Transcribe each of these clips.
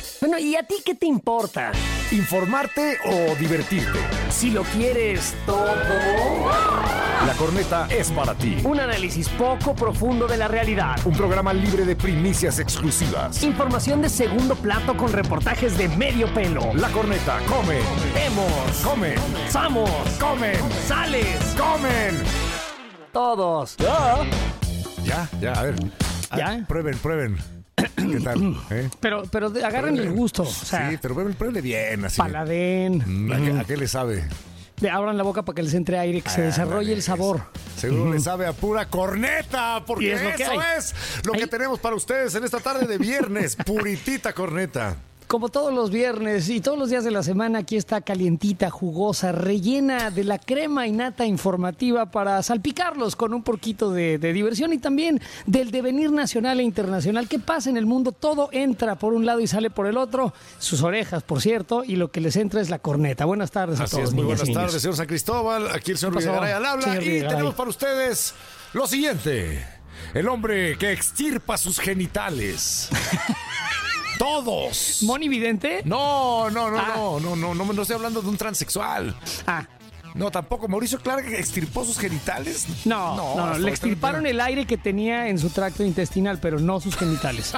Bueno, ¿y a ti qué te importa? ¿Informarte o divertirte? Si lo quieres todo. La Corneta es para ti. Un análisis poco profundo de la realidad. Un programa libre de primicias exclusivas. Información de segundo plato con reportajes de medio pelo. La Corneta come. Vemos. Come. Somos. Comen. Sales. Comen. Todos. Ya, a ver. ¿Ya? Prueben. ¿Qué tal? Pero agarren el gusto. O sea, Sí, pero pruébenle bien, así. paladén. ¿A qué le sabe? Abran la boca para que les entre aire, que se desarrolle el sabor. Seguro le sabe a pura corneta, porque Y es lo que eso hay. es lo que tenemos para ustedes en esta tarde de viernes. Puritita corneta. Como todos los viernes y todos los días de la semana, aquí está calientita, jugosa, rellena de la crema y nata informativa para salpicarlos con un poquito de diversión y también del devenir nacional e internacional. ¿Qué pasa en el mundo? Todo entra por un lado y sale por el otro. Sus orejas, por cierto, y lo que les entra es la corneta. Buenas tardes a Así todos. es, muy niñas buenas y niños. tardes, señor San Cristóbal. Aquí el señor ¿Qué pasó? Videgaray al habla. Señor Y Videgaray. tenemos para ustedes lo siguiente. El hombre que extirpa sus genitales. Todos. ¿Moni Vidente? No estoy hablando de un transexual. Ah, No, tampoco. Mauricio Clark extirpó sus genitales. no, hasta le extirparon el aire que tenía en su tracto intestinal, pero no sus genitales.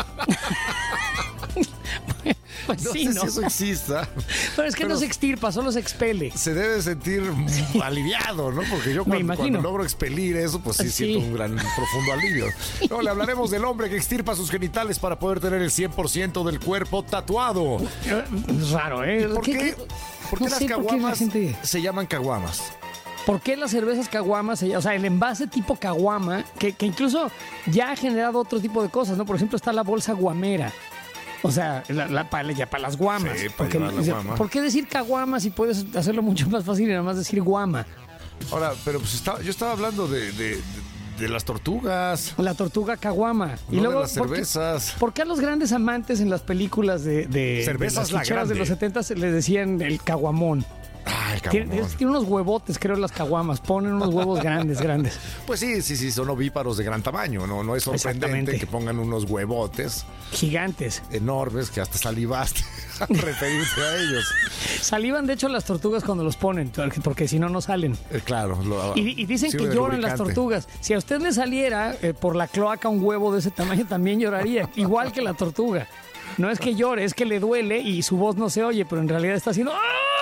Pues No sí, sé ¿no? si eso exista. Pero es que no se extirpa, solo se expele. Se debe sentir aliviado, ¿no? Porque yo Me cuando imagino. logro expelir eso, pues sí, Sí. siento un gran, profundo alivio. No, le hablaremos del hombre que extirpa sus genitales para poder tener el 100% del cuerpo tatuado. Es raro, ¿eh? ¿Por qué No las sé por qué la caguamas gente- se llaman caguamas? ¿Por qué las cervezas caguamas? O sea, el envase tipo caguama, que incluso ya ha generado otro tipo de cosas, ¿no? Por ejemplo, está la bolsa guamera. O sea, para las guamas. Sí, para llevar la guama. ¿Por qué decir caguama si puedes hacerlo mucho más fácil y nada más decir guama? Ahora, pero pues yo estaba hablando de las tortugas. La tortuga caguama. No de las cervezas. ¿Por qué a los grandes amantes en las películas de Cervezas las la ficheras de grande. los 70 se les decían el caguamón? Ay, Tiene cabrón. unos huevotes, creo, las caguamas. Ponen unos huevos grandes. Pues sí, son ovíparos de gran tamaño, ¿no? No es sorprendente Exactamente. que pongan unos huevotes Gigantes. enormes que hasta salivaste a referirte a ellos. Salivan, de hecho, las tortugas cuando los ponen, porque si no, no salen. Claro. Y dicen sirve que de lloran las lubricante. tortugas. Si a usted le saliera por la cloaca un huevo de ese tamaño, también lloraría, igual que la tortuga. No es que llore, es que le duele y su voz no se oye, pero en realidad está haciendo...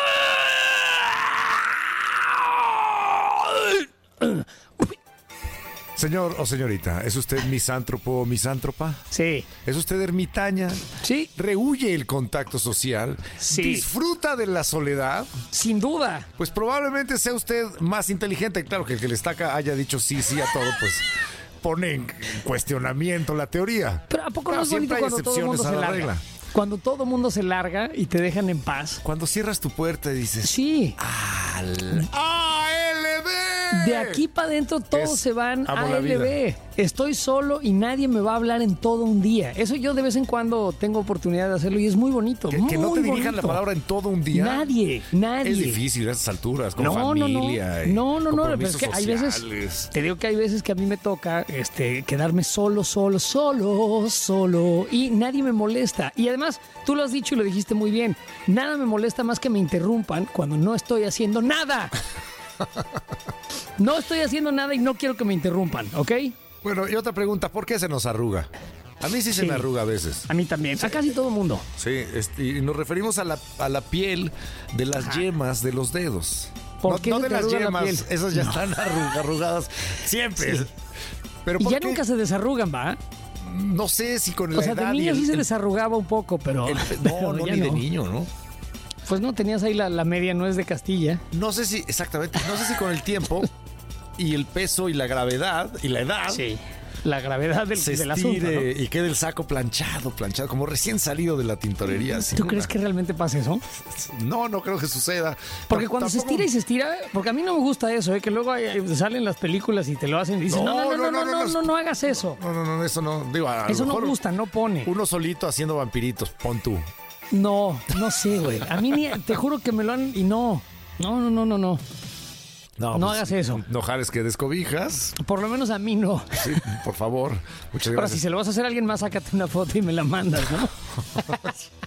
Señor o señorita, ¿es usted misántropo o misántropa? Sí, ¿Es usted ermitaña? sí, ¿Rehuye el contacto social? Sí. ¿Disfruta de la soledad? sin duda. Pues probablemente sea usted más inteligente. Claro que el que le está acá haya dicho sí a todo, pues pone en cuestionamiento la teoría. Pero ¿a poco Claro, no es bonito siempre hay cuando todo el mundo excepciones se a la larga? regla. Cuando todo el mundo se larga y te dejan en paz. Cuando cierras tu puerta y dices... Sí. ALB. De aquí para adentro todos Es se van amo a la vida. ALB. Estoy solo y nadie me va a hablar en todo un día. Eso yo de vez en cuando tengo oportunidad de hacerlo y es muy bonito. Que no te muy dirijan la bonito. palabra en todo un día. Nadie. Es difícil a estas alturas, con familia. No, pero es compromisos que hay veces, sociales. te digo que hay veces que a mí me toca quedarme solo y nadie me molesta. Y además, tú lo has dicho y lo dijiste muy bien, nada me molesta más que me interrumpan cuando no estoy haciendo nada. No estoy haciendo nada y no quiero que me interrumpan, ¿ok? Bueno, y otra pregunta, ¿por qué se nos arruga? A mí sí se Sí. me arruga a veces. A mí también, a casi todo mundo. Sí, y nos referimos a la piel de las yemas de los dedos. ¿Por qué no se de te las arruga la yemas, piel? esas ya están arrugadas siempre. Sí. Pero Y ¿por ya qué? nunca se desarrugan, ¿va? No sé si con la O sea, de edad y niño sí se el- desarrugaba un poco, pero... No, pero ya ni de niño, ¿no? Pues no, tenías ahí la media nuez de Castilla. No sé si, exactamente, no sé si con el tiempo y el peso y la gravedad y la edad Sí. La gravedad del se asunto, estire ¿no? y quede el saco planchado, como recién salido de la tintorería. así, ¿Tú crees que realmente pasa eso? No creo que suceda. Porque cuando se Tampoco- estira y se estira, porque a mí no me gusta eso, que luego salen las películas y te lo hacen y dicen, no hagas eso. No, eso no. Digo, a Eso lo no mejor gusta, no pone. Uno solito haciendo vampiritos, pon tú. No sé, güey. A mí te juro que me lo han... Y no. No hagas eso. No jales que descobijas. Por lo menos a mí no. Sí, por favor. Muchas Ahora, si gracias. se lo vas a hacer a alguien más, sácate una foto y me la mandas, ¿no?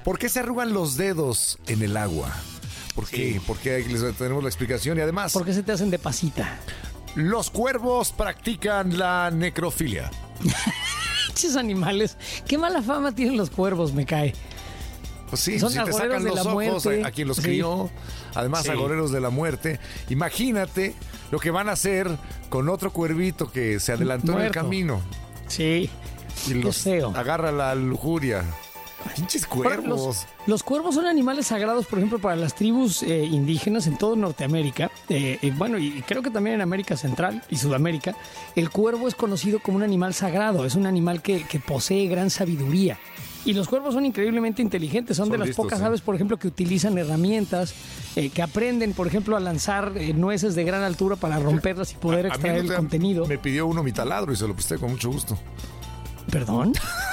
¿Por qué se arrugan los dedos en el agua? ¿Por qué? Porque les tenemos la explicación y además... ¿Por qué se te hacen de pasita? Los cuervos practican la necrofilia. Esos animales, qué mala fama tienen los cuervos, me cae. Pues sí, Son si te agoreros sacan de los la ojos muerte. a quien los Sí. crió, además Sí. agoreros de la muerte. Imagínate lo que van a hacer con otro cuervito que se adelantó en el Muerto. camino Sí. y Qué los feo. agarra la lujuria. Pinches cuervos. Los cuervos son animales sagrados, por ejemplo, para las tribus indígenas en todo Norteamérica. Bueno, y creo que también en América Central y Sudamérica. El cuervo es conocido como un animal sagrado. Es un animal que posee gran sabiduría. Y los cuervos son increíblemente inteligentes. Son de las listos, pocas ¿eh? aves, por ejemplo, que utilizan herramientas, que aprenden, por ejemplo, a lanzar nueces de gran altura para romperlas y poder A mí extraer no el te- contenido. Me pidió uno mi taladro y se lo presté con mucho gusto. ¿Perdón?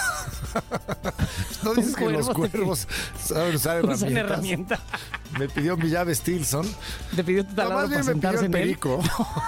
¿No dices que los cuervo te cuervos saben usar Usan herramientas? herramienta. Me pidió mi llave Stilson. Te pidió tu No, taladro más para bien me pidió sentarse el en él. perico.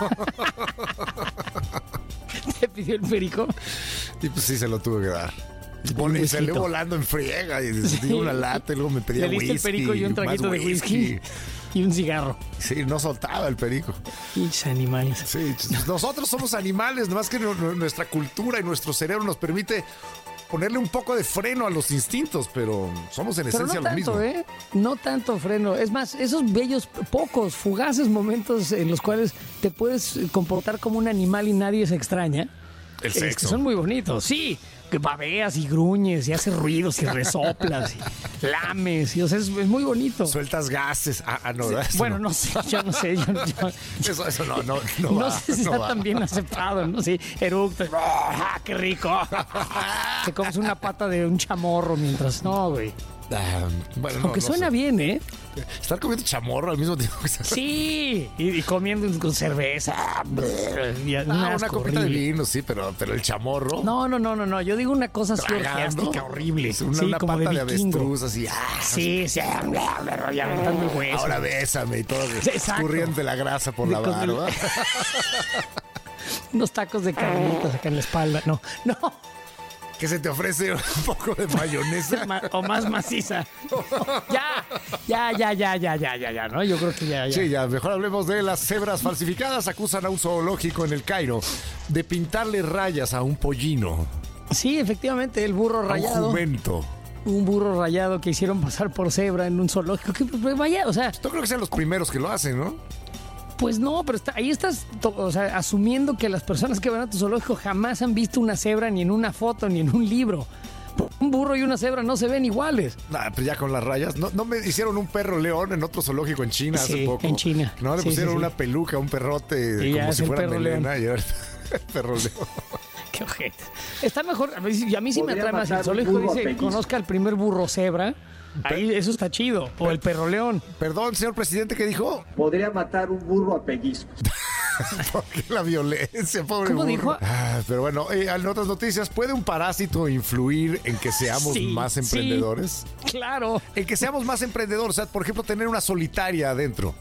Te pidió el perico. Y pues sí, se lo tuve que dar. Y salió volando en friega y dio una lata y luego me pedía Le diste whisky. el perico y un más traguito de whisky y un cigarro. Sí, no soltaba el perico. Pinches animales. Sí, nosotros somos animales, nomás que nuestra cultura y nuestro cerebro nos permite ponerle un poco de freno a los instintos, pero somos en Pero esencia no lo mismo. tanto, ¿eh? No tanto freno. Es más, esos bellos, pocos, fugaces momentos en los cuales te puedes comportar como un animal y nadie se extraña. El sexo. Son muy bonitos, sí. Que babeas y gruñes y haces ruidos y resoplas y lames. Y, o sea, es muy bonito. Sueltas gases. No, eso Bueno, no. no sé, yo no sé. Eso no No va, sé si no está va. tan bien aceptado, ¿no? Sí, eructas. ¡Ah, qué rico! Te comes una pata de un chamorro mientras... No, güey. Bueno, Aunque no suena sé. bien, ¿eh? Estar comiendo chamorro al mismo tiempo que estás... Sí, y comiendo con cerveza. Y un una asco copita de horrible. vino, sí, pero el chamorro... No. Yo digo una cosa así tragando, orgiástica, horrible. Una, Sí, una como pata de de vikingo. avestruz, así... Sí, y aventando el hueso. Ahora bésame y todo, Exacto. escurriendo la grasa por la Con el- barba. Unos tacos de carnitas acá en la espalda. No. Que se te ofrece un poco de mayonesa. O más maciza. Ya, ¿no? Yo creo que ya. Sí, ya, mejor hablemos de las cebras falsificadas. Acusan a un zoológico en el Cairo de pintarle rayas a un pollino, Sí, efectivamente, el burro a un rayado. jumento. Un burro rayado que hicieron pasar por cebra en un zoológico. Que, pues, vaya, o sea, No creo que sean los primeros que lo hacen, ¿no? pues no, pero ahí estás asumiendo que las personas que van a tu zoológico jamás han visto una cebra ni en una foto ni en un libro. Un burro y una cebra no se ven iguales. Pues ya con las rayas. No me hicieron un perro león en otro zoológico en China hace Sí, poco. en China. No, le Sí, pusieron sí, sí. una peluca, un perrote, Y ya como es si el fuera perro melena. Y ahora el perro león. Qué ojete. Está mejor, a mí sí me Podría atrae más. Si el matar un zoológico burro a dice, pellizco. conozca al primer burro cebra, ahí eso está chido. O el perro león. Perdón, señor presidente, ¿qué dijo? Podría matar un burro a pellizcos. ¿Por qué la violencia, pobre ¿Cómo burro? dijo? Pero bueno, en otras noticias, ¿puede un parásito influir en que seamos Sí, más sí. emprendedores? Claro. En que seamos más emprendedores, o sea, por ejemplo, tener una solitaria adentro.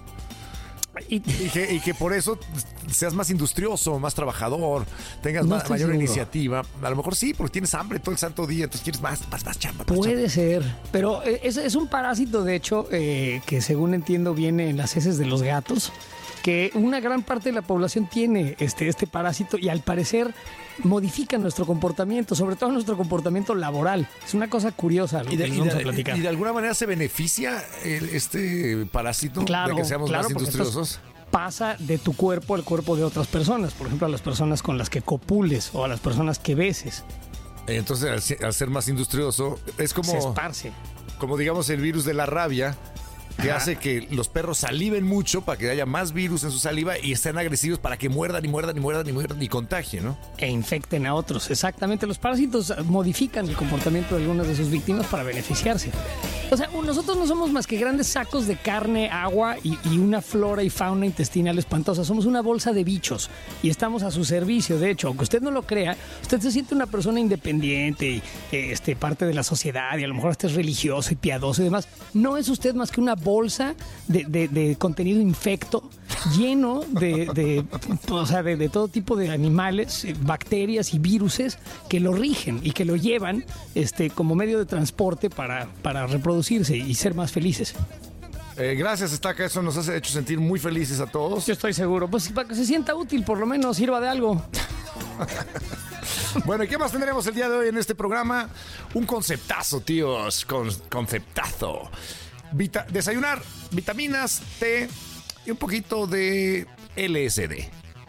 Y Y que por eso seas más industrioso, más trabajador, tengas No estoy mayor seguro. iniciativa. A lo mejor sí, porque tienes hambre todo el santo día, entonces quieres más chamba. más puede ser. Pero es un parásito, de hecho, que según entiendo viene en las heces de los gatos. Que una gran parte de la población tiene este parásito y al parecer modifica nuestro comportamiento, sobre todo nuestro comportamiento laboral. Es una cosa curiosa lo que les vamos a platicar. y de alguna manera se beneficia este parásito Claro, de que seamos claro, más porque industriosos. pasa de tu cuerpo al cuerpo de otras personas. Por ejemplo, a las personas con las que copules o a las personas que beses. Entonces, al ser más industrioso, es Se esparce. como digamos el virus de la rabia, que hace que los perros saliven mucho para que haya más virus en su saliva y estén agresivos para que muerdan y contagien, ¿no? E infecten a otros. Exactamente. Los parásitos modifican el comportamiento de algunas de sus víctimas para beneficiarse. O sea, nosotros no somos más que grandes sacos de carne, agua y una flora y fauna intestinal espantosa. Somos una bolsa de bichos y estamos a su servicio. De hecho, aunque usted no lo crea, usted se siente una persona independiente y parte de la sociedad y a lo mejor hasta es religioso y piadoso y demás. No es usted más que una bolsa de contenido infecto lleno de todo tipo de animales, bacterias y viruses que lo rigen y que lo llevan como medio de transporte para reproducirse y ser más felices. Gracias, Estaca. Eso nos ha hecho sentir muy felices a todos. Yo estoy seguro. Pues para que se sienta útil, por lo menos sirva de algo. Bueno, ¿y qué más tendremos el día de hoy en este programa? Un conceptazo, tíos. Conceptazo. Desayunar, vitaminas, té y un poquito de LSD.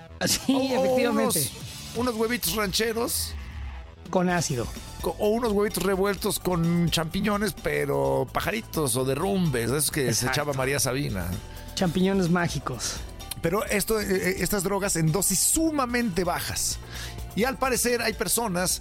Sí, efectivamente. Unos huevitos rancheros. Con ácido. O unos huevitos revueltos con champiñones, pero pajaritos o derrumbes, esos que Exacto. se echaba María Sabina. Champiñones mágicos. Pero estas drogas en dosis sumamente bajas. Y al parecer hay personas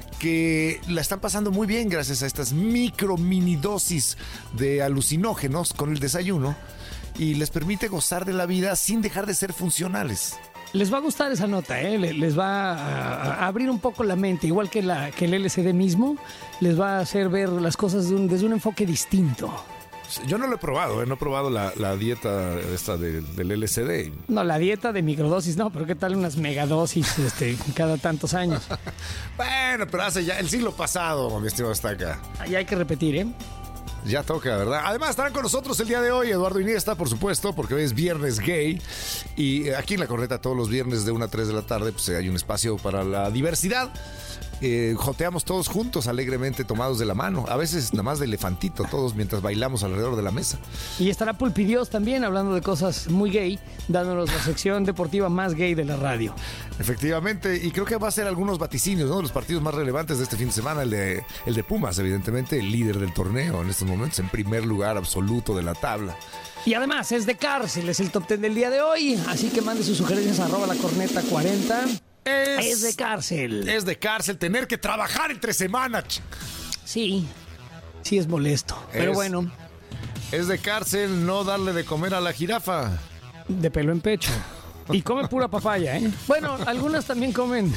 que la están pasando muy bien gracias a estas mini dosis de alucinógenos con el desayuno y les permite gozar de la vida sin dejar de ser funcionales. Les va a gustar esa nota, ¿eh? Les va a abrir un poco la mente, igual que el LSD mismo, les va a hacer ver las cosas desde un enfoque distinto. Yo no lo he probado, no he probado la dieta esta del LSD. No, la dieta de microdosis no, pero ¿qué tal unas megadosis cada tantos años? Bueno, pero hace ya el siglo pasado, mi estimado Estaca. Ahí hay que repetir, ¿eh? Ya toca, ¿verdad? Además estarán con nosotros el día de hoy Eduardo Iniesta, por supuesto, porque hoy es viernes gay. Y aquí en La Corneta todos los viernes de 1 a 3 de la tarde pues hay un espacio para la diversidad. Joteamos todos juntos, alegremente tomados de la mano. A veces nada más de elefantito, todos mientras bailamos alrededor de la mesa. Y estará Pulpidios también hablando de cosas muy gay, dándonos la sección deportiva más gay de la radio. Efectivamente, y creo que va a ser algunos vaticinios, ¿no? Los partidos más relevantes de este fin de semana, el de Pumas, evidentemente, el líder del torneo en estos momentos, en primer lugar absoluto de la tabla. Y además es de cárcel, es el top 10 del día de hoy, así que mande sus sugerencias a @lacorneta40. Es de cárcel. Es de cárcel tener que trabajar entre semanas. Sí es molesto, pero bueno. Es de cárcel no darle de comer a la jirafa. De pelo en pecho. Y come pura papaya, ¿eh? Bueno, algunas también comen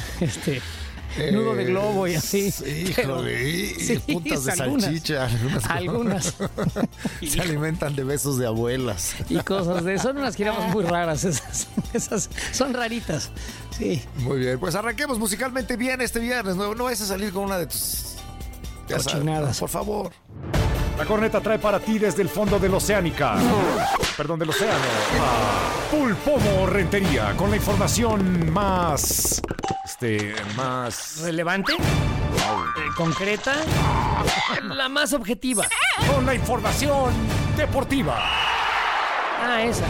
nudo de globo y así. Híjole, sí, puntas de algunas, salchicha. Algunas. Se alimentan de besos de abuelas. Y cosas de eso. Son unas jirafas muy raras. Esas son raritas. Sí. Muy bien, pues arranquemos musicalmente bien este viernes. No vayas a salir con una de tus cochinadas. Por favor. La Corneta trae para ti desde el fondo del Oceánica. Perdón, del océano. Pulpomo Rentería, con la información más... más... ¿Relevante? ¿Concreta? La más objetiva. Con la información deportiva. Ah, esa.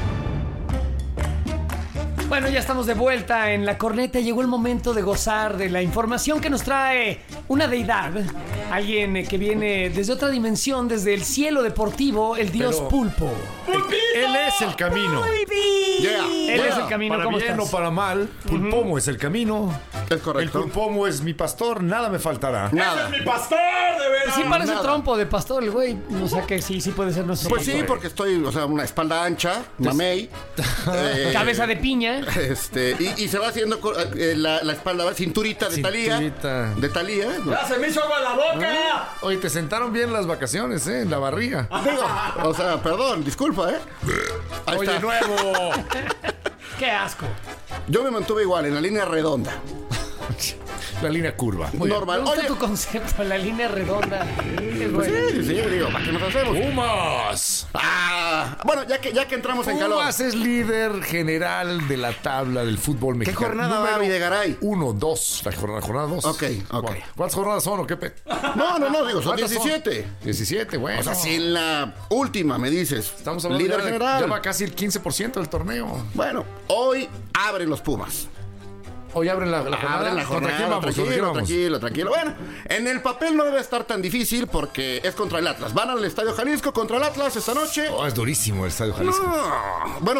Bueno, ya estamos de vuelta en La Corneta. Llegó el momento de gozar de la información que nos trae una deidad. Alguien que viene desde otra dimensión, desde el cielo deportivo, el dios Pulpo. Él es el camino. Él es el camino. Para ¿Cómo bien estás? o para mal, Pulpomo es el camino. Es correcto. El Pulpomo es mi pastor, nada me faltará. Nada. ¡Mi pastor, de veras! Sí parece Nada. trompo de pastor el güey. O sea que sí puede ser nuestro Pues pastor. sí, porque estoy, una espalda ancha, mamey. Cabeza de piña. Y se va haciendo la espalda, cinturita de Talía. Cinturita. De Talía. ¡Ya se me hizo agua la boca! Oye, te sentaron bien las vacaciones, en la barriga. Digo, perdón, disculpa, Ahí Oye, está. nuevo. Qué asco. Yo me mantuve igual, en la línea redonda. La línea curva. Muy bien. Normal. Me gusta Oye, tu concepto, la línea redonda. Es pues bueno. sí, digo, ¿para qué nos hacemos? Pumas. Bueno, ya que entramos en calor. Pumas es líder general de la tabla del fútbol mexicano. jornada va, Videgaray? 1, 2. La jornada 2. Ok. ¿Cuántas jornadas son o qué? No, digo, son ¿Cuántas 17. 17, bueno. O sea, si en la última me dices, Estamos hablando líder ya general. ya va casi el 15% del torneo. Bueno, hoy abren los Pumas. Hoy abren la jornada. Abren la ¿Contra quién jornada, vamos? ¿Contra quién vamos? tranquilo. Bueno, en el papel no debe estar tan difícil porque es contra el Atlas. Van al Estadio Jalisco contra el Atlas esta noche. Oh, es durísimo el Estadio Jalisco. Bueno,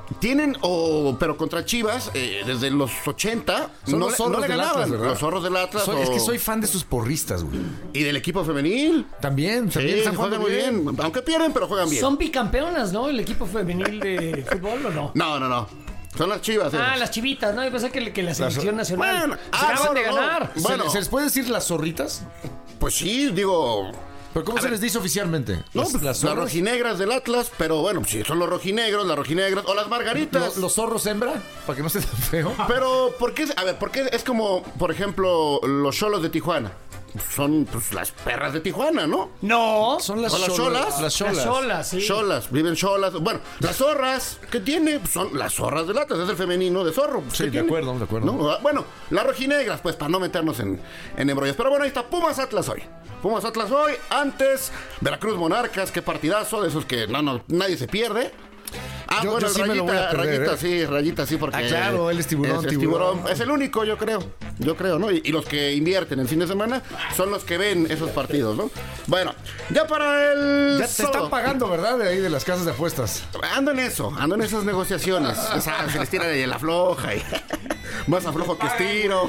tienen, pero contra Chivas, desde los 80, Son los zorros no le del ganaban. Atlas, ¿verdad? Los zorros del Atlas. Es que soy fan de sus porristas, güey. Y del equipo femenil. También Sí, están juegan jugando muy bien. Aunque pierden, pero juegan bien. Son bicampeonas, ¿no? El equipo femenil de fútbol, ¿o no? No. Son las Chivas. Las chivitas, ¿no? Yo pensé que la selección nacional Bueno, acaban de ganar. Bueno. ¿Se les puede decir las zorritas? Pues sí, digo... ¿Pero cómo se les dice oficialmente? No, pues, las zorras? rojinegras del Atlas, pero bueno, sí, son los rojinegros, las rojinegras, o las margaritas. ¿Los zorros hembra? Para que no esté tan feo. Pero, ¿por qué? A ver, ¿por qué es como, por ejemplo, los cholos de Tijuana? Son pues, las perras de Tijuana, ¿no? No. Son las ¿O las cholas? Las cholas. Las cholas, sí. Cholas, viven cholas. Bueno, las zorras, ¿qué tiene? Pues son las zorras del Atlas, es el femenino de zorro. Sí, ¿Qué de tiene? acuerdo, de acuerdo. ¿No? Bueno, las rojinegras, pues para no meternos en embrollos. Pero bueno, ahí está Pumas Atlas hoy. Pumas Atlas hoy, antes Veracruz Monarcas, qué partidazo, de esos que nadie se pierde. Yo Bueno, sí el me lo voy a perder, rayita sí, porque... claro, él es tiburón, es tiburón. Es el único, yo creo, ¿no? Y los que invierten el fin de semana son los que ven esos partidos, ¿no? Bueno, ya para el... Ya te están pagando, ¿verdad? De ahí de las casas de apuestas. Ando en esas negociaciones. O sea, se les tira de la floja y más aflojo que estiro.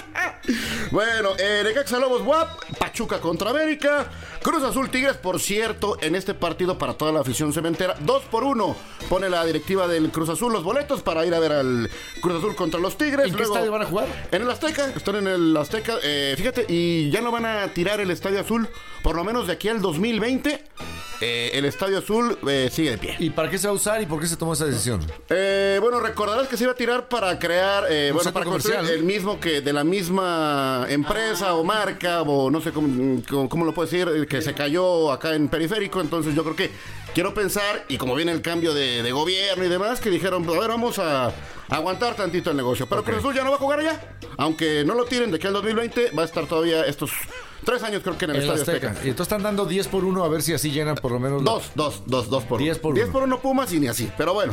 Bueno, Necaxa Lobos WAP, Pachuca contra América, Cruz Azul Tigres, por cierto, en este partido para toda la afición cementera, 2-1 pone la directiva del Cruz Azul los boletos para ir a ver al Cruz Azul contra los Tigres. ¿En qué estadio van a jugar? En el Azteca, están en el Azteca, fíjate, y ya no van a tirar el Estadio Azul, por lo menos de aquí al 2020. El Estadio Azul sigue de pie. ¿Y para qué se va a usar y por qué se tomó esa decisión? Bueno, recordarás que se iba a tirar para crear, para construir el mismo que de la misma empresa o marca, o no sé cómo lo puedo decir, que se cayó acá en Periférico. Entonces yo creo que quiero pensar, y como viene el cambio de gobierno y demás, que dijeron, a ver, vamos a aguantar tantito el negocio. Pero Cruz Azul ya no va a jugar allá, aunque no lo tiren de aquí al 2020, va a estar todavía estos 3 años creo que en el Estadio Azteca. Y entonces están dando 10-1 a ver si así llenan por lo menos... 2 por 10 por 1. 10 por 1 Pumas y ni así, pero bueno.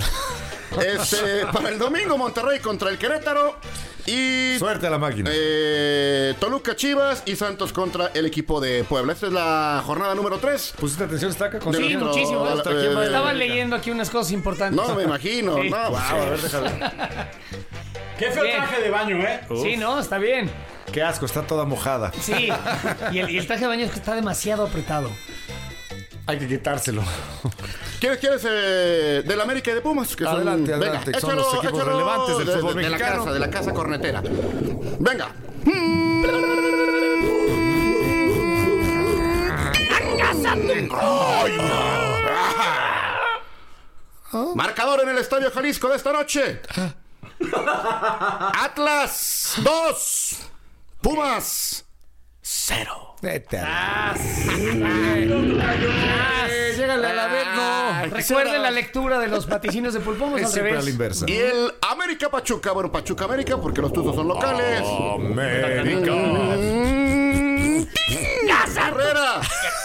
Para el domingo, Monterrey contra el Querétaro. Y suerte a la máquina. Toluca Chivas y Santos contra el equipo de Puebla. Esta es la jornada número 3. ¿Pusiste atención, Estaca? Sí, muchísimo. Estaba leyendo aquí unas cosas importantes. No, me imagino. Sí. No, Wow, a ver, déjame. Qué feo traje de baño, ¿eh? Sí, no, está bien. Qué asco, está toda mojada. Sí. Y el traje de baño es que está demasiado apretado. Hay que quitárselo. ¿Quieres del América y de Pumas? Que Adelante, adelante, que son los equipos relevantes del fútbol mexicano. De la casa cornetera. Venga. Marcador en el Estadio Jalisco de esta noche. Atlas 2, Pumas 0. Vete Llégale a la vez, no. Recuerden la lectura de los vaticinios de Pulpomos Es al siempre a revés. la inversa. Y el América Pachuca. Bueno, Pachuca América, porque los Tuzos son locales. América. Herrera.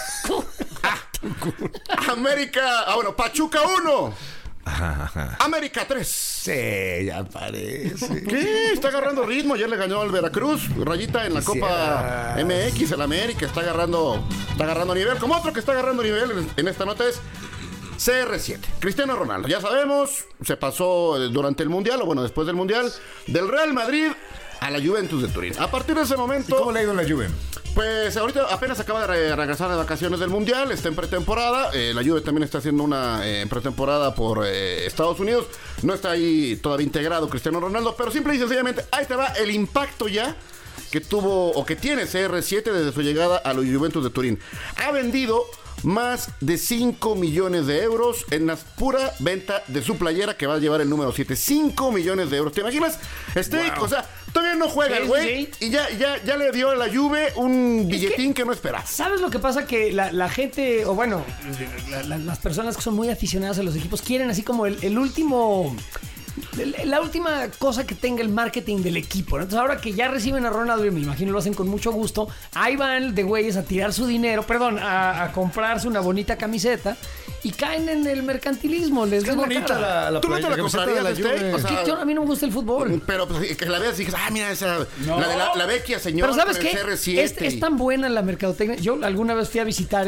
América. Bueno, Pachuca 1. América 3. Sí, ya parece. ¿Qué? Está agarrando ritmo. Ayer le ganó al Veracruz. Rayita en la Copa MX. El América está agarrando nivel. Como otro que está agarrando nivel en esta nota es CR7. Cristiano Ronaldo. Ya sabemos, se pasó durante el Mundial, o bueno, después del Mundial, del Real Madrid a la Juventus de Turín. A partir de ese momento... ¿Cómo le ha ido en la Juve? Pues ahorita apenas acaba de regresar de vacaciones del Mundial, está en pretemporada, la Juve también está haciendo una pretemporada por Estados Unidos, no está ahí todavía integrado Cristiano Ronaldo, pero simple y sencillamente ahí te va el impacto ya que tuvo o que tiene CR7 desde su llegada a la Juventus de Turín. Ha vendido más de 5 millones de euros en la pura venta de su playera, que va a llevar el número 7. 5 millones de euros. ¿Te imaginas? Wow. O sea, todavía no juega el güey y ya le dio a la Juve un billetín que no esperaba. ¿Sabes lo que pasa? Que la gente, o bueno, las personas que son muy aficionadas a los equipos quieren así como el último... la última cosa que tenga el marketing del equipo, ¿no? Entonces ahora que ya reciben a Ronaldo, y me imagino lo hacen con mucho gusto, ahí van de güeyes a tirar su dinero, a comprarse una bonita camiseta y caen en el mercantilismo. Les Qué ven la bonita cara. ¿Tú no te la camiseta de comprarías, la Juve. O sea, A mí no me gusta el fútbol. pero pues, que la veas y dices, mira esa, la vecchia señora. Pero ¿sabes con el qué? CR7 Es tan buena la mercadotecnia. Yo alguna vez fui a visitar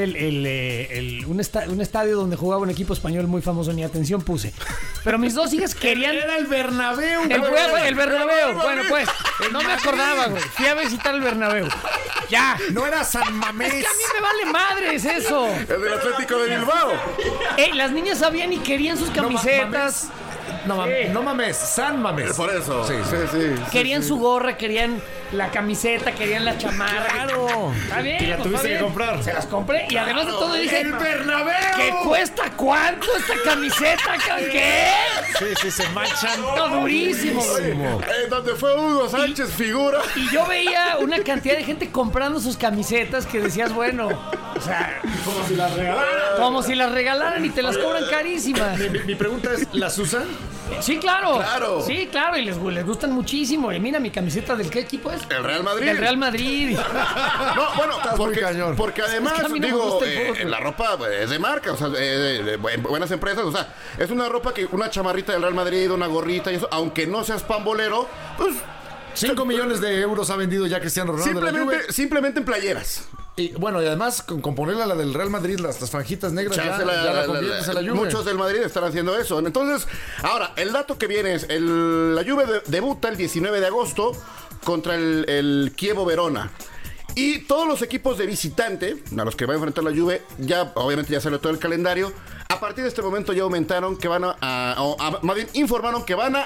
un estadio donde jugaba un equipo español muy famoso, ni atención puse. Pero mis dos hijas querían... Era el Bernabéu. El Bernabéu. Bueno, pues, no me acordaba, güey. Fui a visitar el Bernabéu. Ya. No era San Mamés. Es que a mí me vale madres eso. El del Atlético de Bilbao. Las niñas sabían y querían sus camisetas. No mames, San Mamés. Por eso. Sí. Querían su gorra, querían la camiseta, querían la chamarra. Claro. Está bien. Y la pues, tuviste está que bien. comprar. Se las compré y además de todo dije... ¡El Bernabéu! ¿Qué cuesta cuánto esta camiseta? ¿Qué? Sí, se manchan. No, durísimo, güey. Donde fue Hugo Sánchez figura. Y yo veía una cantidad de gente comprando sus camisetas que decías, bueno, o sea, Como si las regalaran. como si las regalaran y te las cobran carísimas. Mi pregunta es, ¿las usan? Sí, claro. Claro. Sí, claro, y les gustan muchísimo. Y mira, mi camiseta ¿del qué equipo es? El Real Madrid. Del Real Madrid. No, bueno, muy cañón. porque además, Es que a mí no me digo, gusta el fútbol. la ropa es de marca, o sea, de buenas empresas, o sea, es una ropa que una chamarrita del Real Madrid, una gorrita y eso, aunque no seas pambolero, pues 5 millones de euros ha vendido ya Cristiano Ronaldo de la Juve. simplemente en playeras. Y bueno, y además con ponerle a la del Real Madrid las franjitas negras, ya Chance la conviertes a la Juve. Muchos del Madrid están haciendo eso. Entonces, ahora, el dato que viene es, la Juve debuta el 19 de agosto contra el Chievo Verona. Y todos los equipos de visitante, a los que va a enfrentar la Juve, ya obviamente ya salió todo el calendario. A partir de este momento ya aumentaron que van más bien informaron que van a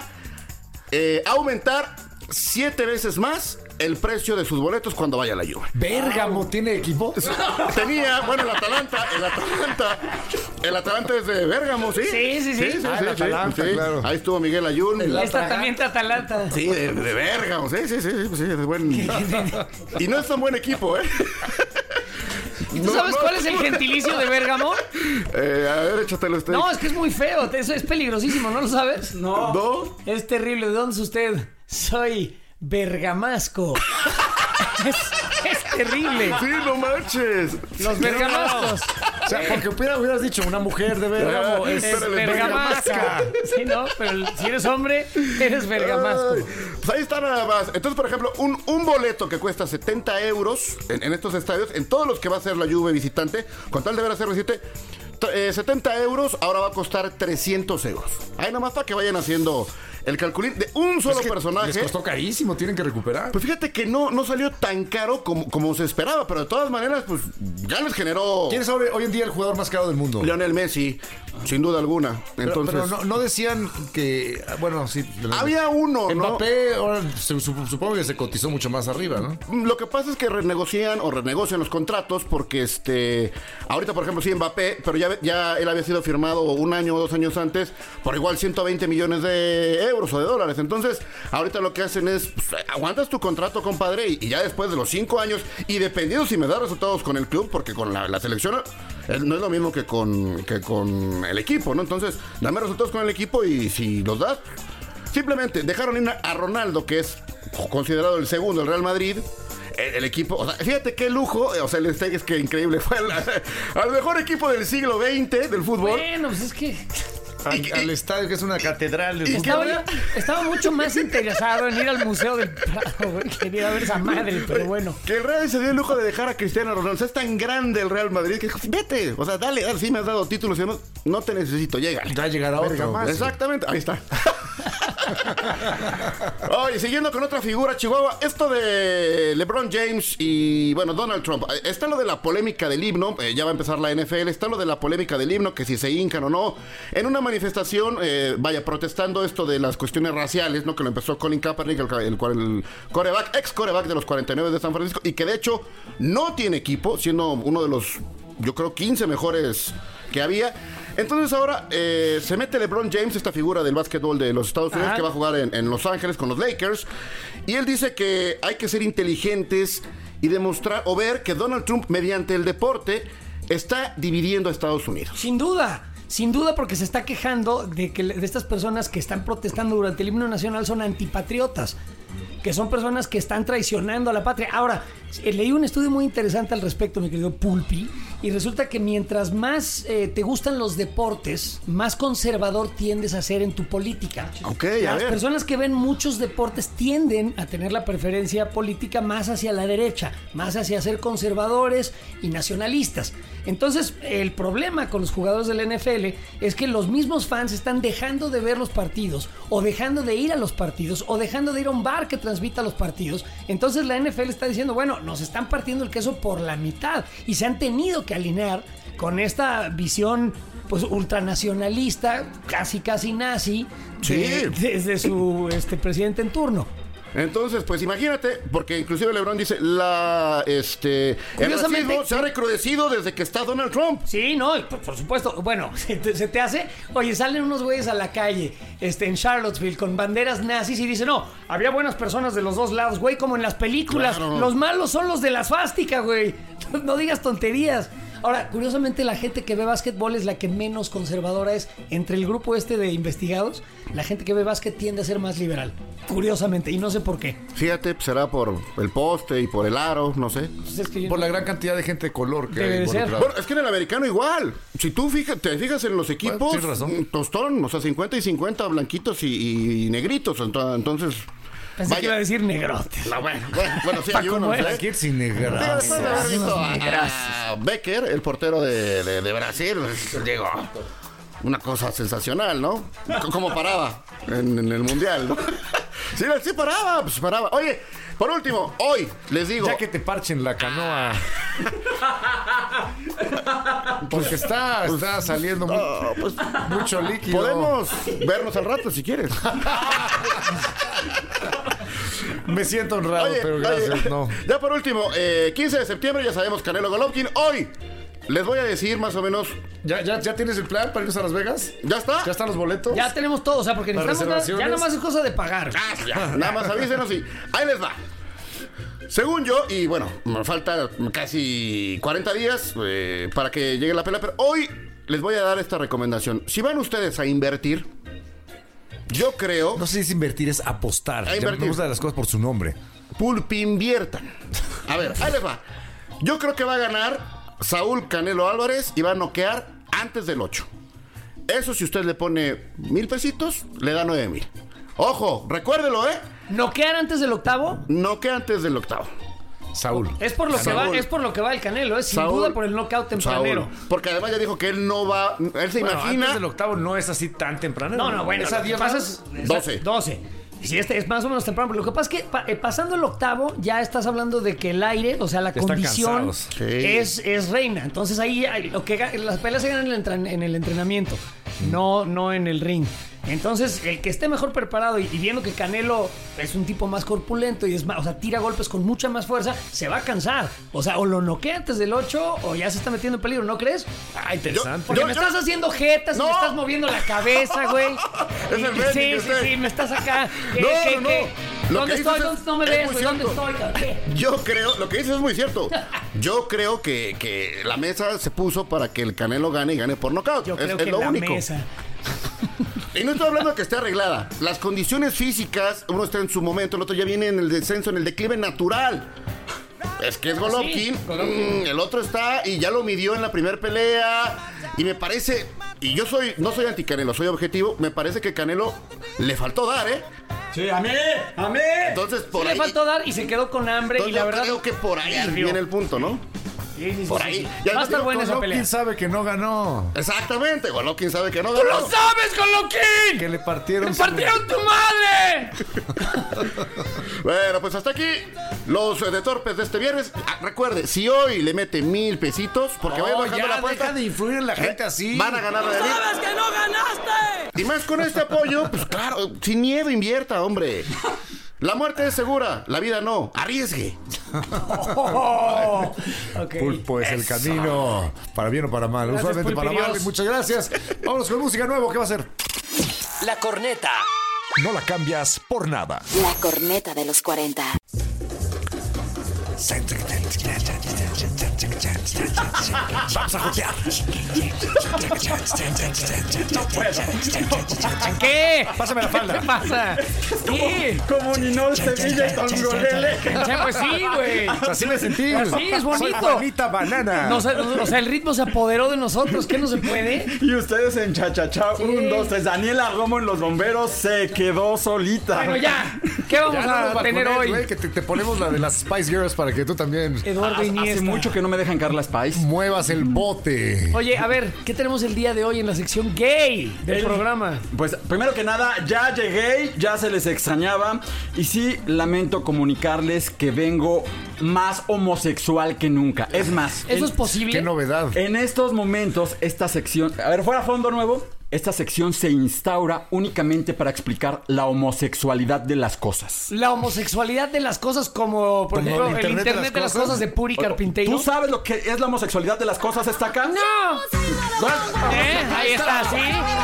aumentar 7 veces más el precio de sus boletos cuando vaya a la Juve. ¿Bérgamo tiene equipo? Tenía, bueno, el Atalanta es de Bérgamo, ¿sí? Sí. el Atalanta, claro. Ahí estuvo Miguel Ayun. Esta también de Atalanta. Sí, de Bérgamo, sí, es buen. Y no es tan buen equipo, ¿eh? ¿Y tú sabes cuál es el gentilicio de Bérgamo? A ver, échatelo usted. No, es que es muy feo. Eso es peligrosísimo, ¿no lo sabes? ¿No? Es terrible. ¿De dónde es usted? Soy bergamasco. es terrible. Sí, no manches. Los bergamascos. O sea, porque hubieras dicho una mujer de Bérgamo es Es bergamasca. Sí, ¿no? Pero si eres hombre, eres bergamasco. Pues ahí está nada más. Entonces, por ejemplo, un boleto que cuesta 70 euros en estos estadios, en todos los que va a ser la Juve visitante, con tal de ver a ser visitante, 70 euros, ahora va a costar 300 euros. Ahí nomás para que vayan haciendo el calculín de un solo personaje. Les costó carísimo, tienen que recuperar. Pues fíjate que no salió tan caro como se esperaba, pero de todas maneras, pues ya les generó. ¿Quién es hoy en día el jugador más caro del mundo? Lionel Messi, sin duda alguna. Entonces, pero no decían que... Bueno, sí. había uno, ¿no? Mbappé, ahora supongo que se cotizó mucho más arriba, ¿no? Lo que pasa es que renegocian los contratos porque ahorita, por ejemplo, sí Mbappé, pero ya él había sido firmado 1 año o 2 años antes por igual 120 millones de euros o de dólares. Entonces, ahorita lo que hacen es, pues, aguantas tu contrato, compadre, y ya después de los 5 años, y dependiendo si me da resultados con el club, porque con la selección no es lo mismo que con el equipo, ¿no? Entonces, dame resultados con el equipo y si los das, simplemente dejaron ir a Ronaldo, que es considerado el segundo del Real Madrid. El equipo, o sea, fíjate qué lujo, o sea, el Steg es que increíble, fue al mejor equipo del siglo XX del fútbol. Bueno, pues es que... Al estadio, que es una catedral de Estaba mucho más interesado en ir al Museo del Prado, güey, que ir a ver esa madre, pero bueno. Que el Real se dio el lujo de dejar a Cristiano Ronaldo. O sea, es tan grande el Real Madrid que dijo, vete, o sea, dale, sí me has dado títulos, no te necesito, llega. Ya llegará otro. Exactamente, ahí está. Oye, siguiendo con otra figura, Chihuahua, esto de LeBron James y, bueno, Donald Trump. Está lo de la polémica del himno, ya va a empezar la NFL, está lo de la polémica del himno, que si se hincan o no. En una manifestación, protestando esto de las cuestiones raciales, ¿no? Que lo empezó Colin Kaepernick, el ex coreback de los 49 de San Francisco, y que de hecho no tiene equipo, siendo uno de los, yo creo, 15 mejores que había. Entonces ahora se mete LeBron James, esta figura del básquetbol de los Estados Unidos, que va a jugar en Los Ángeles con los Lakers, y él dice que hay que ser inteligentes y demostrar o ver que Donald Trump, mediante el deporte, está dividiendo a Estados Unidos. Sin duda. Sin duda porque se está quejando de que de estas personas que están protestando durante el himno nacional son antipatriotas, que son personas que están traicionando a la patria. Ahora, leí un estudio muy interesante al respecto, mi querido Pulpi, y resulta que mientras más te gustan los deportes, más conservador tiendes a ser en tu política. Ok, a Las ver. personas que ven muchos deportes tienden a tener la preferencia política más hacia la derecha, más hacia ser conservadores y nacionalistas. Entonces, el problema con los jugadores del NFL es que los mismos fans están dejando de ver los partidos, o dejando de ir a los partidos, o dejando de ir a un bar que transmita los partidos. Entonces la NFL está diciendo, bueno, nos están partiendo el queso por la mitad, y se han tenido que alinear con esta visión pues ultranacionalista, casi nazi, desde su presidente en turno. Entonces, pues imagínate, porque inclusive LeBron dice, el racismo se ha recrudecido desde que está Donald Trump. Sí, no, por supuesto. Bueno, se te hace. Oye, salen unos güeyes a la calle en Charlottesville con banderas nazis y dicen, no, había buenas personas de los dos lados, güey, como en las películas. Claro. Los malos son los de la svástica, güey. No digas tonterías. Ahora, curiosamente, la gente que ve básquetbol es la que menos conservadora es. Entre el grupo de investigados, la gente que ve básquet tiende a ser más liberal. Curiosamente, y no sé por qué. Fíjate, será por el poste y por el aro, no sé. Pues es que yo Por no- la gran cantidad de gente de color que Debe hay de ser. involucrada. Bueno, es que en el americano igual. Si tú te fijas en los equipos, tienes razón. tostón, o sea, 50 y 50, blanquitos y negritos. Entonces, Pensé que iba a decir negrotes. bueno, sí, Pa' hay como unos, es. ¿eh? Aquí sin Digo, negra. después de haber visto Unos a Becker, el portero de Brasil, pues, digo, una cosa sensacional, ¿no? Como paraba en el Mundial, ¿no? Sí, paraba, pues paraba. Oye, por último, hoy les digo... Ya que te parchen la canoa. Porque está saliendo mucho líquido. Podemos vernos al rato si quieres. Me siento honrado, Oye, pero gracias, oye, no. Ya por último, 15 de septiembre, ya sabemos, Canelo Golovkin. Hoy les voy a decir más o menos... ¿Ya tienes el plan para irnos a Las Vegas? ¿Ya está? ¿Ya están los boletos? Ya tenemos todo, o sea, porque ¿Las necesitamos ya reservaciones? nomás es cosa de pagar. Ya, nada más avísenos y ahí les va. Según yo, y bueno, me falta casi 40 días para que llegue la pelea, pero hoy les voy a dar esta recomendación. Si van ustedes a invertir, yo creo... No sé si es invertir, es apostar. A Ya invertir. me gustan las cosas por su nombre. Pulpinviertan. A ver, ahí les va. Yo creo que va a ganar Saúl Canelo Álvarez y va a noquear antes del 8. Eso si usted le pone 1,000 pesitos, le da 9,000. Ojo, recuérdelo, ¿eh? ¿Noquear antes del octavo? Noquea antes del octavo. Saúl. Es por lo que Saúl. va, es por lo que va el Canelo, sin Saúl. duda por el knockout tempranero. Saúl. Porque además ya dijo que él no va... Él se Bueno, imagina... antes del octavo no es así tan temprano. No, bueno, Esa lo que 10 pasa más. es 12. 12. Sí, es más o menos temprano, pero lo que pasa es que pasando el octavo ya estás hablando de que el aire, o sea, la Están condición cansados. Sí. es reina. Entonces ahí las peleas se ganan en el entrenamiento, no en el ring. Entonces, el que esté mejor preparado y viendo que Canelo es un tipo más corpulento y es más, o sea, tira golpes con mucha más fuerza, se va a cansar. O sea, o lo noquea antes del 8 o ya se está metiendo en peligro, ¿no crees? Ah, interesante. Porque Yo- me yo- estás haciendo jetas y No. me estás moviendo la cabeza, güey. Es el Benny, Sí, usted. me estás acá. No. Lo ¿Dónde que estoy? dices ¿Dónde no me es ves, muy güey? ¿Dónde cierto. estoy, cabrón? ¿Qué? Yo creo, lo que dices es muy cierto. Yo creo que la mesa se puso para que el Canelo gane y gane por nocaut. Yo creo es que lo la único. mesa. Y no estoy hablando de que esté arreglada. Las condiciones físicas, uno está en su momento, el otro ya viene en el descenso, en el declive natural. Es que es Golovkin, Sí, Golovkin. el otro está y ya lo midió en la primera pelea. Y me parece, y yo no soy anti-Canelo, soy objetivo, me parece que Canelo le faltó dar, ¿eh? Sí, a mí. Entonces, por Sí, ahí. le faltó dar y se quedó con hambre Entonces, y la yo verdad. creo que por ahí le ardió. viene el punto, ¿no? Sí, sí, por sí, ahí. sí. Ya Va a estar digo, buena esa pelea. ¿Quién sabe que no ganó? Exactamente, Golovkin sabe que no ¡Tú ganó. lo sabes, Golovkin! Que le partieron. ¡Me partieron tu madre! Bueno, pues hasta aquí los de torpes de este viernes. Ah, recuerde, si hoy le mete 1,000 pesitos, porque vaya Oh, bajando ya, la apuesta, deja de influir en la gente así. van a ganar la de 1,000. ¡Sabes que no ganaste! Y más con este apoyo, pues claro, sin miedo invierta, hombre. La muerte es segura, la vida no. Arriesgue. Oh, ok. Pulpo es el camino, para bien o para mal. Gracias, Usualmente para Pulpirios. mal. Muchas gracias. Vámonos con música nueva. ¿Qué va a ser? La corneta. No la cambias por nada. La corneta de los 40. Vamos a jotear. ¿Qué? Pásame la falda. ¿Qué pasa? ¿Qué? Como Ninol Sevilla y Tongolele. Pues sí, güey. Así me sentí. Sí, es Soy bonito. Juanita Banana. O sea, el ritmo se apoderó de nosotros. ¿Qué no se puede? Y ustedes en cha-cha-cha. Sí. 1, 2, 3. Daniela Romo en Los Bomberos se quedó solita. Bueno, ya. ¿Qué vamos Ya no nos a tener balcones, hoy? güey, que te ponemos la de las Spice Girls para que tú también Eduardo Hace Iniesta. mucho que no me dejan Carla Spice. muevas el bote. Oye, a ver, ¿qué tenemos el día de hoy en la sección gay del programa? Pues primero que nada, ya llegué, ya se les extrañaba. Y sí, lamento comunicarles que vengo más homosexual que nunca. Es más, ¿Eso es posible? Qué novedad. en estos momentos, esta sección. A ver, fuera fondo nuevo. Esta sección se instaura únicamente para explicar la homosexualidad de las cosas. La homosexualad de las cosas como, por Como ejemplo, el el internet de las cosas de Puri Carpinteiro. ¿Tú sabes lo que es la homosexualidad de las cosas, está acá? ¡No! Ahí está, sí.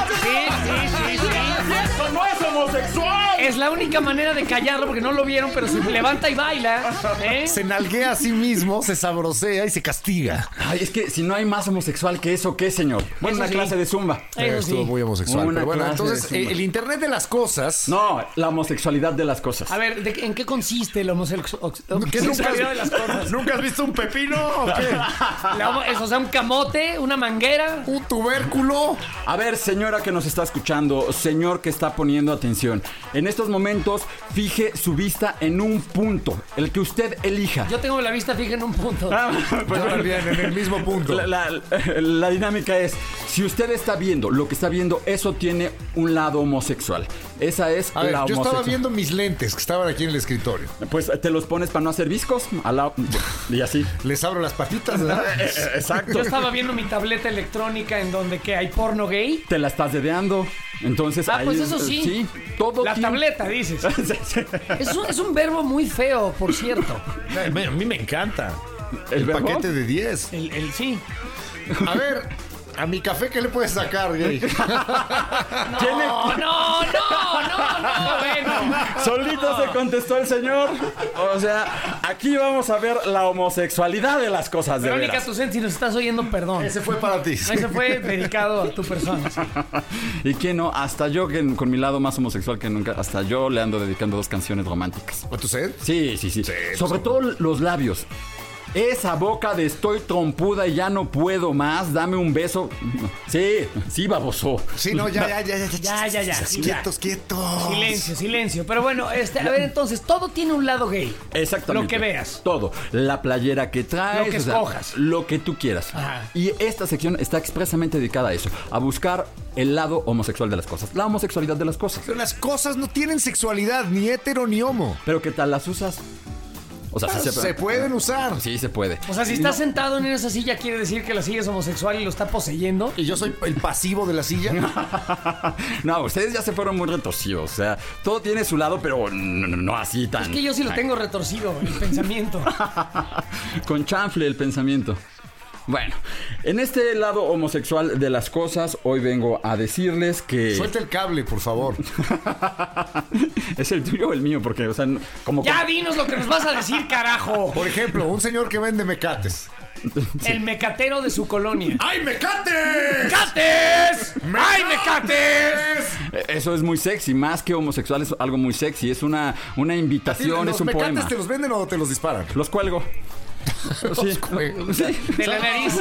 Sí. ¡Eso no es homosexual! Es la única manera de callarlo porque no lo vieron, pero se levanta y baila. ¿Eh? Se nalguea a sí mismo, se sabrosea y se castiga. Ay, es que si no hay más homosexual que eso, ¿qué, señor? Bueno, Eso una sí. clase de zumba. Eso Estuvo sí. muy homosexual. Una Pero bueno, clase entonces, de zumba. el internet de las cosas. No, la homosexualidad de las cosas. A ver, ¿en qué consiste la ¿Que homosexualidad de las cosas? ¿Nunca has visto un pepino o qué? O sea, un camote, una manguera. ¿Un tubérculo? A ver, señora que nos está escuchando, señor que está poniendo atención. En estos momentos, fije su vista en un punto, el que usted elija. Yo tengo la vista fija en un punto. Pues, Ahora bien, en el mismo punto. la dinámica es, si usted está viendo lo que está viendo, eso tiene un lado homosexual. Esa es A ver, la yo homosexual. estaba viendo mis lentes que estaban aquí en el escritorio. Pues te los pones para no hacer viscos, y así. Les abro las patitas, ¿verdad? Exacto. Yo estaba viendo mi tableta electrónica en donde que hay porno gay. Te la estás dedeando. Entonces ahí, Pues eso sí. Sí, todo La tiene- tableta, dices. Sí, sí. Es un verbo muy feo, por cierto. A mí me encanta. ¿El verbo? paquete de 10. Sí. A ver, a mi café, ¿qué le puedes sacar, gay? No, bueno. Solito se contestó el señor. O sea, aquí vamos a ver la homosexualidad de las cosas de Verónica veras. Tucent, si nos estás oyendo, perdón. Ese fue para ti. Ese fue dedicado a tu persona. Sí. ¿Y quién no? Hasta yo, que con mi lado más homosexual que nunca, hasta yo le ando dedicando 2 canciones románticas. ¿O tu sed? Sí. Sobre todo los labios. Esa boca de estoy trompuda y ya no puedo más, dame un beso. Sí, baboso. Sí, no, ya. Ya. Sí, ya. Quietos. Silencio. Pero bueno, a ver, entonces, todo tiene un lado gay. Exactamente. Lo que veas. Todo. La playera que traes. Lo que escojas. Lo que tú quieras. Ajá. Y esta sección está expresamente dedicada a eso. A buscar el lado homosexual de las cosas. La homosexualidad de las cosas. Pero las cosas no tienen sexualidad, ni hetero ni homo. Pero ¿qué tal las usas? O sea, sí Se pueden usar. Sí, se puede. O sea, si estás sentado en esa silla, quiere decir que la silla es homosexual y lo está poseyendo. Y yo soy el pasivo de la silla. No, ustedes ya se fueron muy retorcidos. O sea, todo tiene su lado, pero no así tan. Es que yo sí lo tengo retorcido, el pensamiento. Con chanfle el pensamiento. Bueno, en este lado homosexual de las cosas, hoy vengo a decirles que... Suelta el cable, por favor. ¿Es el tuyo o el mío? Porque, o sea, como... Ya dinos lo que nos vas a decir, carajo. Por ejemplo, un señor que vende mecates. El mecatero de su colonia. ¡Ay, mecates! ¡Mecates! ¡Ay, mecates! Eso es muy sexy, más que homosexual es algo muy sexy. Es una invitación, ¿Los es un mecates poema. te los venden o te los disparan? Los cuelgo. Sí. Sí. De la nariz.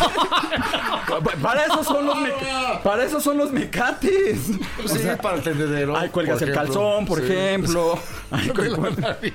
Para eso son los mecates. Sí, para el tendedero. Ay, cuelgas por el ejemplo. calzón, por Sí. ejemplo. Ay, De la nariz.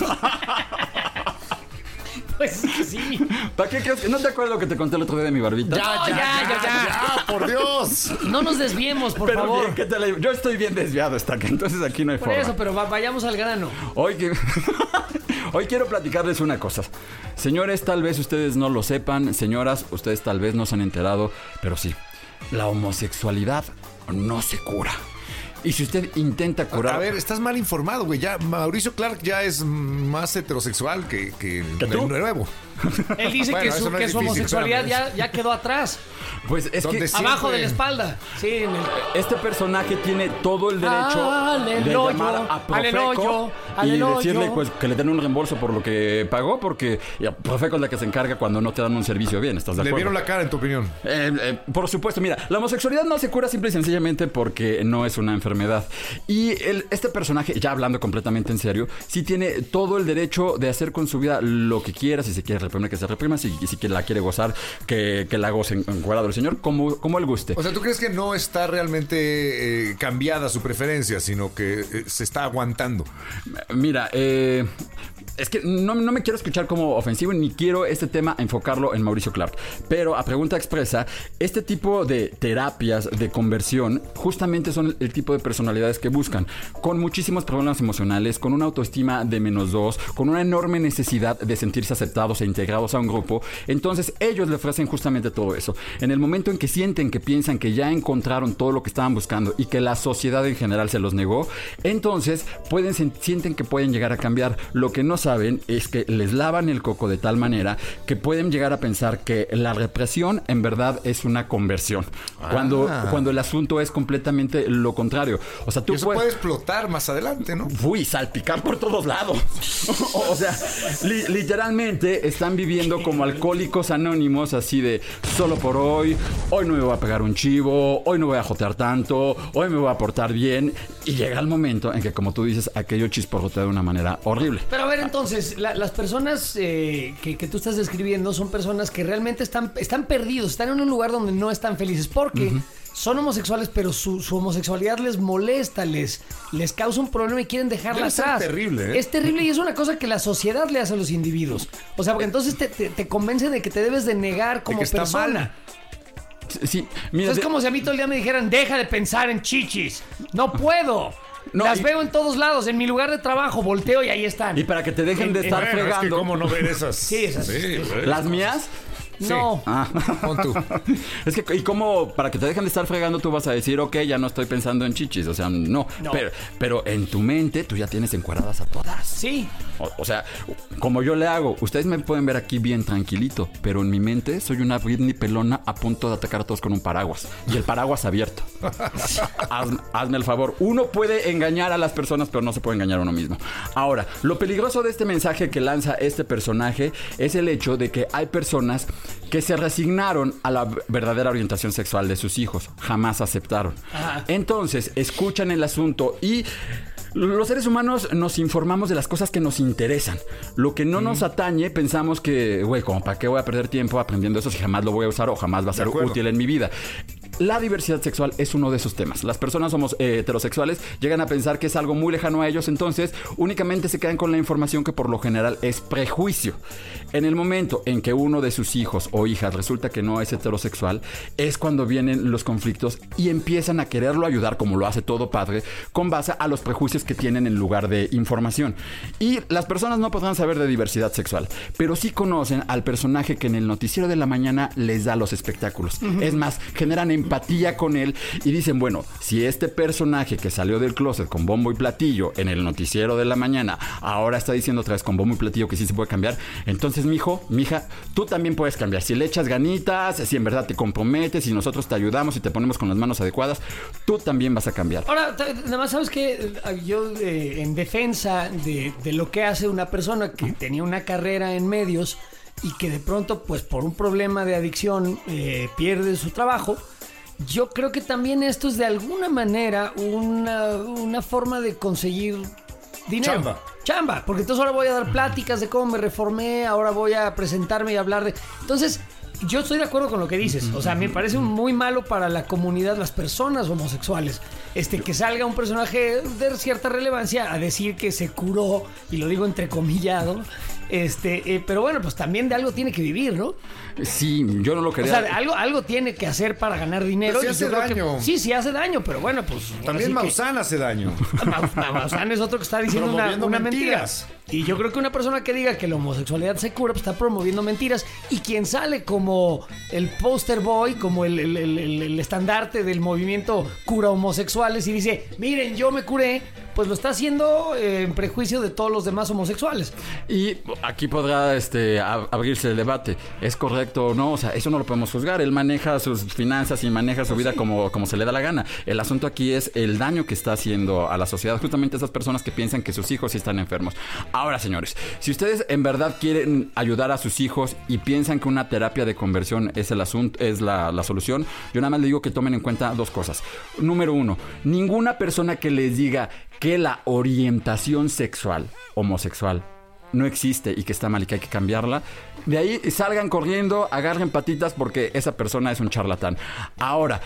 Pues sí. ¿Para qué crees que no te acuerdas lo que te conté el otro día de mi barbita? Ya. por Dios. No nos desviemos, por Pero favor. bien, ¿qué te la- yo estoy bien desviado, Estaca, entonces aquí no hay Por forma. eso, pero vayamos al grano. Hoy quiero platicarles una cosa. Señores, tal vez ustedes no lo sepan. Señoras, ustedes tal vez no se han enterado. Pero sí, la homosexualidad no se cura. Y si usted intenta curar... A ver, estás mal informado, güey. Ya Mauricio Clark ya es más heterosexual que el tú? nuevo. Él dice Bueno, que eso su, no que es su difícil, homosexualidad espérame. ya quedó atrás. Pues es ¿Dónde que siempre? Abajo de la espalda. Sí, en el... este personaje tiene todo el derecho de llamar a Profeco. al hoyo. decirle pues que le den un reembolso por lo que pagó, porque Profeco es la que se encarga cuando no te dan un servicio bien, ¿estás de acuerdo? Le vieron la cara, en tu opinión. Por supuesto, mira, la homosexualidad no se cura simple y sencillamente porque no es una enfermedad. Y este personaje, ya hablando completamente en serio, sí tiene todo el derecho de hacer con su vida lo que quiera. Si se quiere reprimir, que se reprima. Si la quiere gozar, que la goce encuadrado el señor, como él guste. O sea, ¿tú crees que no está realmente cambiada su preferencia, sino que se está aguantando? Mira, es que no me quiero escuchar como ofensivo ni quiero este tema enfocarlo en Mauricio Clark. Pero a pregunta expresa, este tipo de terapias de conversión justamente son el tipo de personalidades que buscan, con muchísimos problemas emocionales, con una autoestima de -2, con una enorme necesidad de sentirse aceptados e integrados a un grupo. Entonces ellos le ofrecen justamente todo eso. En el momento en que sienten, que piensan que ya encontraron todo lo que estaban buscando y que la sociedad en general se los negó, entonces sienten que pueden llegar a cambiar. Lo que no saben es que les lavan el coco de tal manera que pueden llegar a pensar que la represión en verdad es una conversión, cuando el asunto es completamente lo contrario. O sea, tú eso puede explotar más adelante, ¿no? Uy, salpicar por todos lados. O sea, literalmente están viviendo como alcohólicos anónimos, así de solo por hoy no me voy a pegar un chivo, hoy no voy a jotear tanto, hoy me voy a portar bien. Y llega el momento en que, como tú dices, aquello chisporrotea de una manera horrible. Pero a ver, entonces, las personas que tú estás describiendo son personas que realmente están perdidos, están en un lugar donde no están felices porque son homosexuales, pero su homosexualidad les molesta, les causa un problema y quieren dejarla atrás. Es terrible, ¿eh? Es terrible y es una cosa que la sociedad le hace a los individuos. O sea, porque entonces te convence de que te debes de negar como persona. Sí, mira, es como si a mí todo el día me dijeran, deja de pensar en chichis. No puedo. Las veo en todos lados, en mi lugar de trabajo, volteo y ahí están. Y para que te dejen de estar fregando. Es que ¿cómo no ver esas? Sí, esas. Sí, ¿las mías? No. Pon tú. Es que, ¿y cómo para que te dejen de estar fregando tú vas a decir, ok, ya no estoy pensando en chichis? O sea, no. Pero en tu mente tú ya tienes encuadradas a todas. Sí. O sea, como yo le hago, ustedes me pueden ver aquí bien tranquilito, pero en mi mente soy una Britney pelona a punto de atacar a todos con un paraguas. Y el paraguas abierto. Hazme el favor. Uno puede engañar a las personas, pero no se puede engañar a uno mismo. Ahora, lo peligroso de este mensaje que lanza este personaje es el hecho de que hay personas que se resignaron a la verdadera orientación sexual de sus hijos. Jamás aceptaron. Ajá. Entonces, escuchan el asunto y los seres humanos nos informamos de las cosas que nos interesan. Lo que no nos atañe, pensamos que, güey, como para qué voy a perder tiempo aprendiendo eso si jamás lo voy a usar o jamás va a ser útil en mi vida. La diversidad sexual es uno de esos temas. Las personas heterosexuales llegan a pensar que es algo muy lejano a ellos, entonces únicamente se quedan con la información que por lo general es prejuicio. En el momento en que uno de sus hijos o hijas resulta que no es heterosexual, es cuando vienen los conflictos y empiezan a quererlo ayudar, como lo hace todo padre, con base a los prejuicios que tienen en lugar de información. Y las personas no podrán saber de diversidad sexual, pero sí conocen al personaje que en el noticiero de la mañana les da los espectáculos. Es más, generan empatía con él y dicen, bueno, si este personaje que salió del closet con bombo y platillo en el noticiero de la mañana ahora está diciendo otra vez con bombo y platillo que sí se puede cambiar, entonces mijo, mija, tú también puedes cambiar. Si le echas ganitas, si en verdad te comprometes, si nosotros te ayudamos y te ponemos con las manos adecuadas, tú también vas a cambiar. Ahora, nada más sabes que yo en defensa de lo que hace una persona que tenía una carrera en medios y que de pronto, pues por un problema de adicción pierde su trabajo. Yo creo que también esto es de alguna manera una forma de conseguir dinero. Chamba, porque entonces ahora voy a dar pláticas de cómo me reformé, ahora voy a presentarme y hablar de... Entonces, yo estoy de acuerdo con lo que dices. O sea, me parece muy malo para la comunidad, las personas homosexuales, que salga un personaje de cierta relevancia a decir que se curó, y lo digo entrecomillado, pero bueno, pues también de algo tiene que vivir, ¿no? Sí, yo no lo quería. O sea, algo tiene que hacer para ganar dinero. Pero sí hace daño. Sí hace daño, pero bueno, pues... También Maussan hace daño. Maussan es otro que está diciendo una mentira. Y yo creo que una persona que diga que la homosexualidad se cura, pues está promoviendo mentiras. Y quien sale como el poster boy, como el estandarte del movimiento cura homosexuales y dice, miren, yo me curé, pues lo está haciendo en prejuicio de todos los demás homosexuales. Y aquí podrá abrirse el debate. ¿Es correcto o no? O sea, eso no lo podemos juzgar. Él maneja sus finanzas y maneja su vida como se le da la gana. El asunto aquí es el daño que está haciendo a la sociedad, justamente esas personas que piensan que sus hijos sí están enfermos. Ahora, señores, si ustedes en verdad quieren ayudar a sus hijos y piensan que una terapia de conversión es el asunto, es la solución, yo nada más les digo que tomen en cuenta dos cosas. Número uno, ninguna persona que les diga que la orientación sexual homosexual no existe y que está mal y que hay que cambiarla, de ahí salgan corriendo, agarren patitas porque esa persona es un charlatán. Ahora,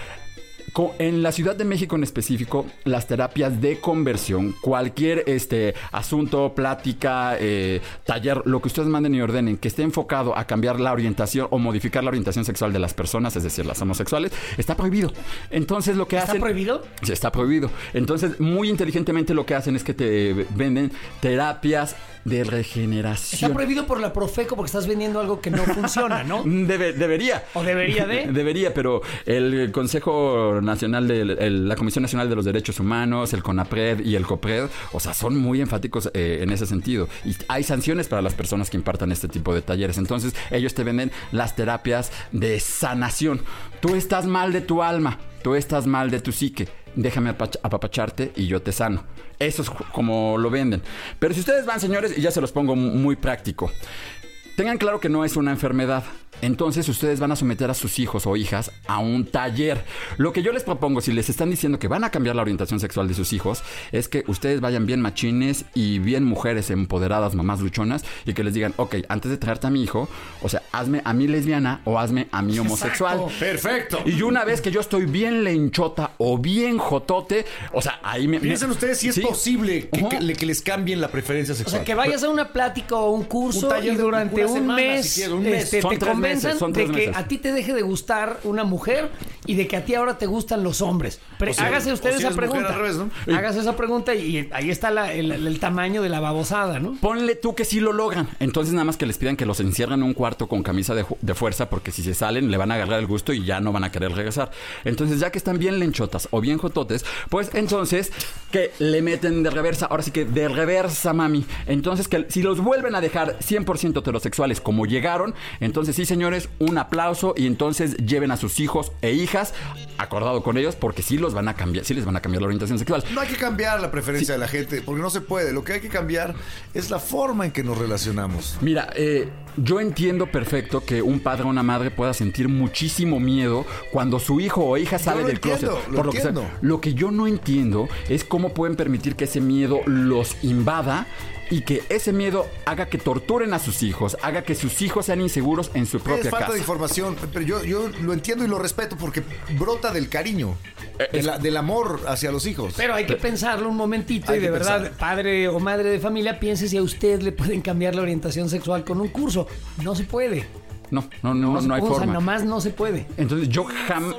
en la Ciudad de México en específico, las terapias de conversión, cualquier asunto, plática, taller, lo que ustedes manden y ordenen, que esté enfocado a cambiar la orientación o modificar la orientación sexual de las personas, es decir, las homosexuales, está prohibido. Entonces lo que hacen... ¿Está prohibido? Sí, está prohibido. Entonces, muy inteligentemente lo que hacen es que te venden terapias de regeneración. Está prohibido por la Profeco porque estás vendiendo algo que no funciona, ¿no? Debería. ¿O debería de? Debería, pero el Consejo Nacional la Comisión Nacional de los Derechos Humanos, el CONAPRED y el COPRED, o sea, son muy enfáticos en ese sentido. Y hay sanciones para las personas que impartan este tipo de talleres. Entonces, ellos te venden las terapias de sanación. Tú estás mal de tu alma, tú estás mal de tu psique. Déjame apapacharte y yo te sano. Eso es como lo venden. Pero si ustedes van, señores, y ya se los pongo muy práctico, tengan claro que no es una enfermedad. Entonces ustedes van a someter a sus hijos o hijas a un taller. Lo que yo les propongo, si les están diciendo que van a cambiar la orientación sexual de sus hijos, es que ustedes vayan bien machines y bien mujeres empoderadas, mamás luchonas, y que les digan, ok, antes de traerte a mi hijo, o sea, hazme a mí lesbiana o hazme a mí homosexual. Exacto. Perfecto. Y una vez que yo estoy bien lenchota o bien jotote, o sea, ahí piensen ustedes si es ¿sí? posible que les cambien la preferencia O sexual. sea, que vayas a una plática o un curso Un taller y durante una un semana, mes, si quieres, un mes. te Son 3 convenzan meses, son de 3 que meses. a ti te deje de gustar una mujer y de que a ti ahora te gustan los hombres. Pero O sea, hágase usted o si esa eres mujer, pregunta. al revés, ¿no? Hágase esa pregunta y ahí está el tamaño de la babosada, ¿no? Ponle tú que sí lo logran. Entonces nada más que les pidan que los encierren en un cuarto con camisa de fuerza, porque si se salen le van a agarrar el gusto y ya no van a querer regresar. Entonces, ya que están bien lenchotas o bien jototes, pues entonces que le meten de reversa. Ahora sí que de reversa, mami. Entonces, que si los vuelven a dejar 100% heterosexuales como llegaron, entonces sí, señores, un aplauso, y entonces lleven a sus hijos e hijas, acordado con ellos, porque sí los van a cambiar, sí les van a cambiar la orientación sexual. No hay que cambiar la preferencia de la gente, porque no se puede. Lo que hay que cambiar es la forma en que nos relacionamos. Mira, yo entiendo perfecto que un padre o una madre pueda sentir muchísimo miedo cuando su hijo o hija sale del closet. Lo entiendo. Lo que yo no entiendo es cómo pueden permitir que ese miedo los invada y que ese miedo haga que torturen a sus hijos, haga que sus hijos sean inseguros en su propia Es falta casa. de información, pero yo lo entiendo y lo respeto porque brota del cariño, del amor hacia los hijos. Pero hay que pensarlo un momentito Hay y de que verdad, pensar. padre o madre de familia, piense si a usted le pueden cambiar la orientación sexual con un curso. No se puede. No hay O sea, forma. nomás no se puede. Entonces yo jamás...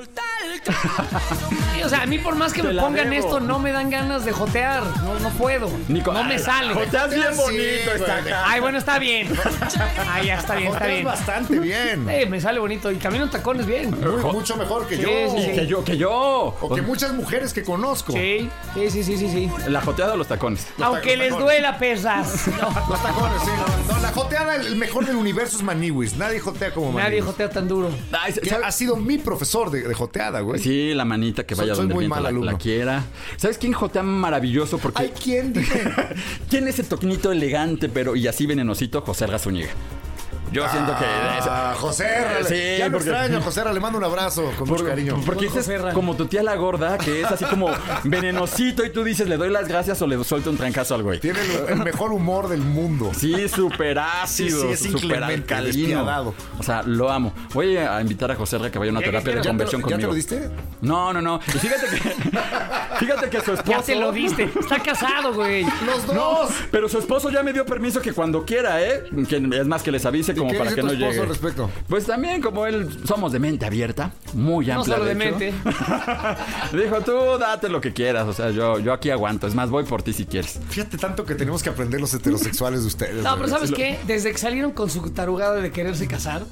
Sí, o sea, a mí por más que Te me la pongan debo. esto, no me dan ganas de jotear. No puedo. No me sale. Joteas bien Sí, bonito, está güey. acá. Ay, bueno, está bien. Ay, ya está bien, está Joteas bien. bastante bien. Me sale bonito. Y camino en tacones bien. Mucho mejor que Sí, yo. sí, sí. Que yo. O que muchas mujeres que conozco. Sí. La joteada o los tacones. Aunque les tacones. duela, pesas. Los tacones, sí. No, la joteada, el mejor del universo es Maniwis. Nadie jotea como Maniwis. Nadie jotea tan duro. Ay, Que ¿sabes? ha sido mi profesor de joteada, güey. Sí, la manita que vaya Soy donde muy el viento mal alumno. la quiera. ¿Sabes quién jotea maravilloso? Porque Ay, ¿quién? Dime. tiene ese toquinito elegante, pero y así venenosito, José Razúñiga. Yo siento que... José Ra, Sí, ya lo porque- extraño, José Ra, le mando un abrazo con mucho cariño. Porque José ese es Ra. como tu tía la gorda, que es así como venenosito, y tú dices, ¿le doy las gracias o le suelto un trancazo al güey? Tiene el mejor humor del mundo. Sí, súper ácido, Sí, es súper inclemente, alcalino. despiadado. O sea, lo amo. Voy a invitar a José Ra que vaya a una terapia de ¿Ya conversión te conmigo. lo diste? No. Y fíjate que su esposo... Ya te lo diste. Está casado, güey. Los dos. No, pero su esposo ya me dio permiso que cuando quiera, que es más que les avise como ¿Qué para dice que tu no esposo llegue. al respecto? Pues también como él somos de mente abierta, muy No amplia. solo de hecho. mente. Dijo, tú date lo que quieras, o sea, yo aquí aguanto, es más, voy por ti si quieres. Fíjate tanto que tenemos que aprender los heterosexuales de ustedes. No, güey. pero ¿sabes qué? Desde que salieron con su tarugada de quererse casar,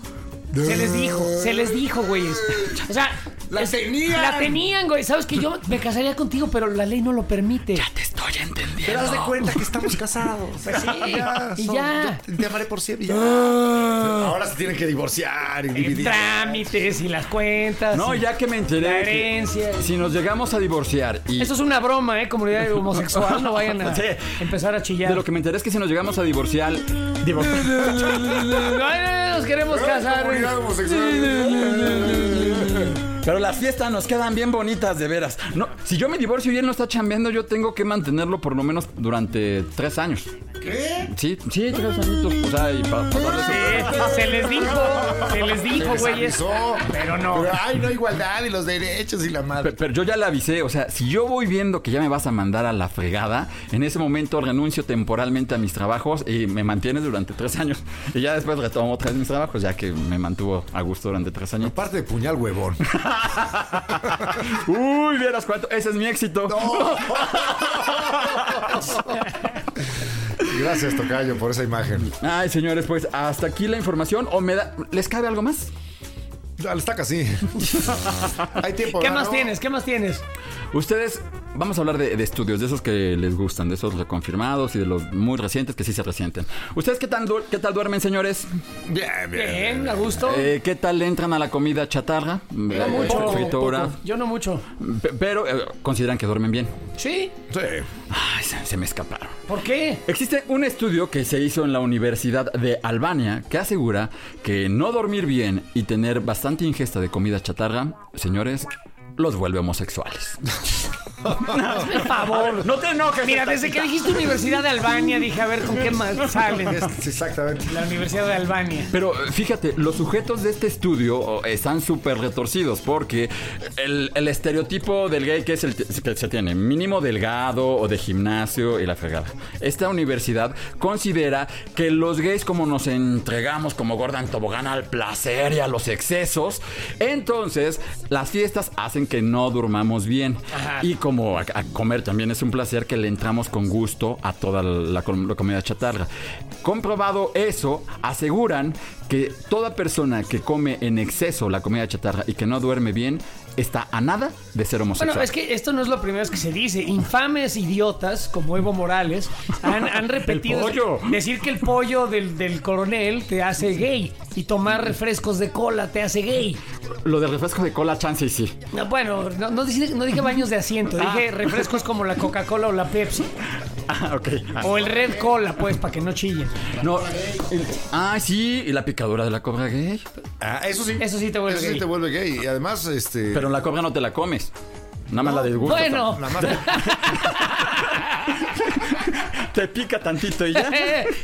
se les dijo, güeyes. O sea, La tenían. La tenían, güey. Sabes que yo me casaría contigo, pero la ley no lo permite. Te estoy entendiendo. Pero haz de cuenta que estamos casados. Pues sí, y ya. Te amaré por siempre. Ya. Ahora se tienen que divorciar y dividir. Trámites y las cuentas. No, ya que me enteré. La herencia. Si nos llegamos a divorciar y. Eso es una broma, comunidad homosexual. No vayan a Sí. empezar a chillar. De lo que me enteré es que si nos llegamos a divorciar. No, nos queremos casar. Comunidad homosexual. Pero las fiestas nos quedan bien bonitas, de veras. No, si yo me divorcio y él no está chambeando, yo tengo que mantenerlo por lo menos durante 3 años. ¿Qué? Sí, 3 añitos. O sea, y para darle Sí, se les dijo, güeyes. Pero no. Pero ay, no igualdad y los derechos y la madre. Pero yo ya le avisé, o sea, si yo voy viendo que ya me vas a mandar a la fregada, en ese momento renuncio temporalmente a mis trabajos y me mantienes durante 3 años. Y ya después retomo otra vez mis trabajos, ya que me mantuvo a gusto durante 3 años. Aparte de puñal huevón. Uy, vieras cuánto. Ese es mi éxito. Gracias, tocayo, por esa imagen. Ay, señores, pues hasta aquí la información. ¿O les cabe algo más? Al estaca, sí. Hay tiempo. ¿Qué más tienes? ¿Qué más tienes? Ustedes, vamos a hablar de estudios, de esos que les gustan, de esos reconfirmados y de los muy recientes que sí se resienten. ¿Ustedes qué tal duermen, señores? Bien. A gusto. ¿Qué tal le entran a la comida chatarra? No mucho. Fritura. Poco. Yo no mucho. Pero consideran que duermen bien. ¿Sí? Sí. Ay, se me escaparon. ¿Por qué? Existe un estudio que se hizo en la Universidad de Albania que asegura que no dormir bien y tener bastante ingesta de comida chatarra, señores, los vuelve homosexuales. Por favor. No te enojes. Mira, desde que dijiste Universidad de Albania, dije, a ver, ¿con qué más salen? Exactamente. La Universidad de Albania. Pero fíjate, los sujetos de este estudio están súper retorcidos porque el estereotipo del gay que es el que se tiene, mínimo delgado o de gimnasio y la fregada. Esta universidad considera que los gays, como nos entregamos como Gordon Tobogán al placer y a los excesos, entonces las fiestas hacen que no durmamos bien. Ajá. Y como a comer también es un placer, que le entramos con gusto a toda la comida chatarra. Comprobado eso, aseguran que toda persona que come en exceso la comida chatarra y que no duerme bien está a nada de ser homosexual. Bueno, es que esto no es lo primero que se dice. Infames idiotas como Evo Morales han repetido El pollo. decir que el pollo del coronel te hace gay y tomar refrescos de cola te hace gay. Lo del refresco de cola, chance y sí. No, bueno, no dije baños de asiento, dije refrescos como la Coca-Cola o la Pepsi. Ah, ok. O el Red Cola, pues, para que no chillen. No. Sí, y la picadura de la cobra gay. Eso sí. Eso sí te vuelve Eso gay. sí te vuelve gay. Y además, Pero la cobra no te la comes. Nada más la disgustas. Bueno. Nada más. Te pica tantito y ya.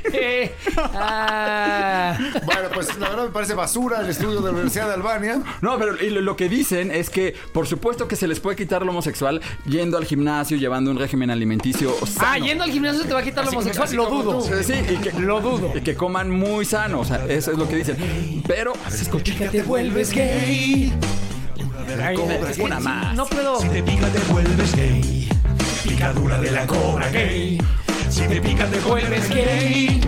Bueno, pues la verdad me parece basura el estudio de la Universidad de Albania. No, pero y lo que dicen es que por supuesto que se les puede quitar lo homosexual yendo al gimnasio, llevando un régimen alimenticio sano. Yendo al gimnasio te va a quitar lo homosexual. Lo dudo. Sí, Lo dudo. y que coman muy sano, o sea, eso es lo que dicen. Pero, a ver, escucha. Te vuelves gay. Ay, Es una más. No puedo. Si te pica te vuelves gay. Picadura de la cobra gay. Si te pica te vuelves gay.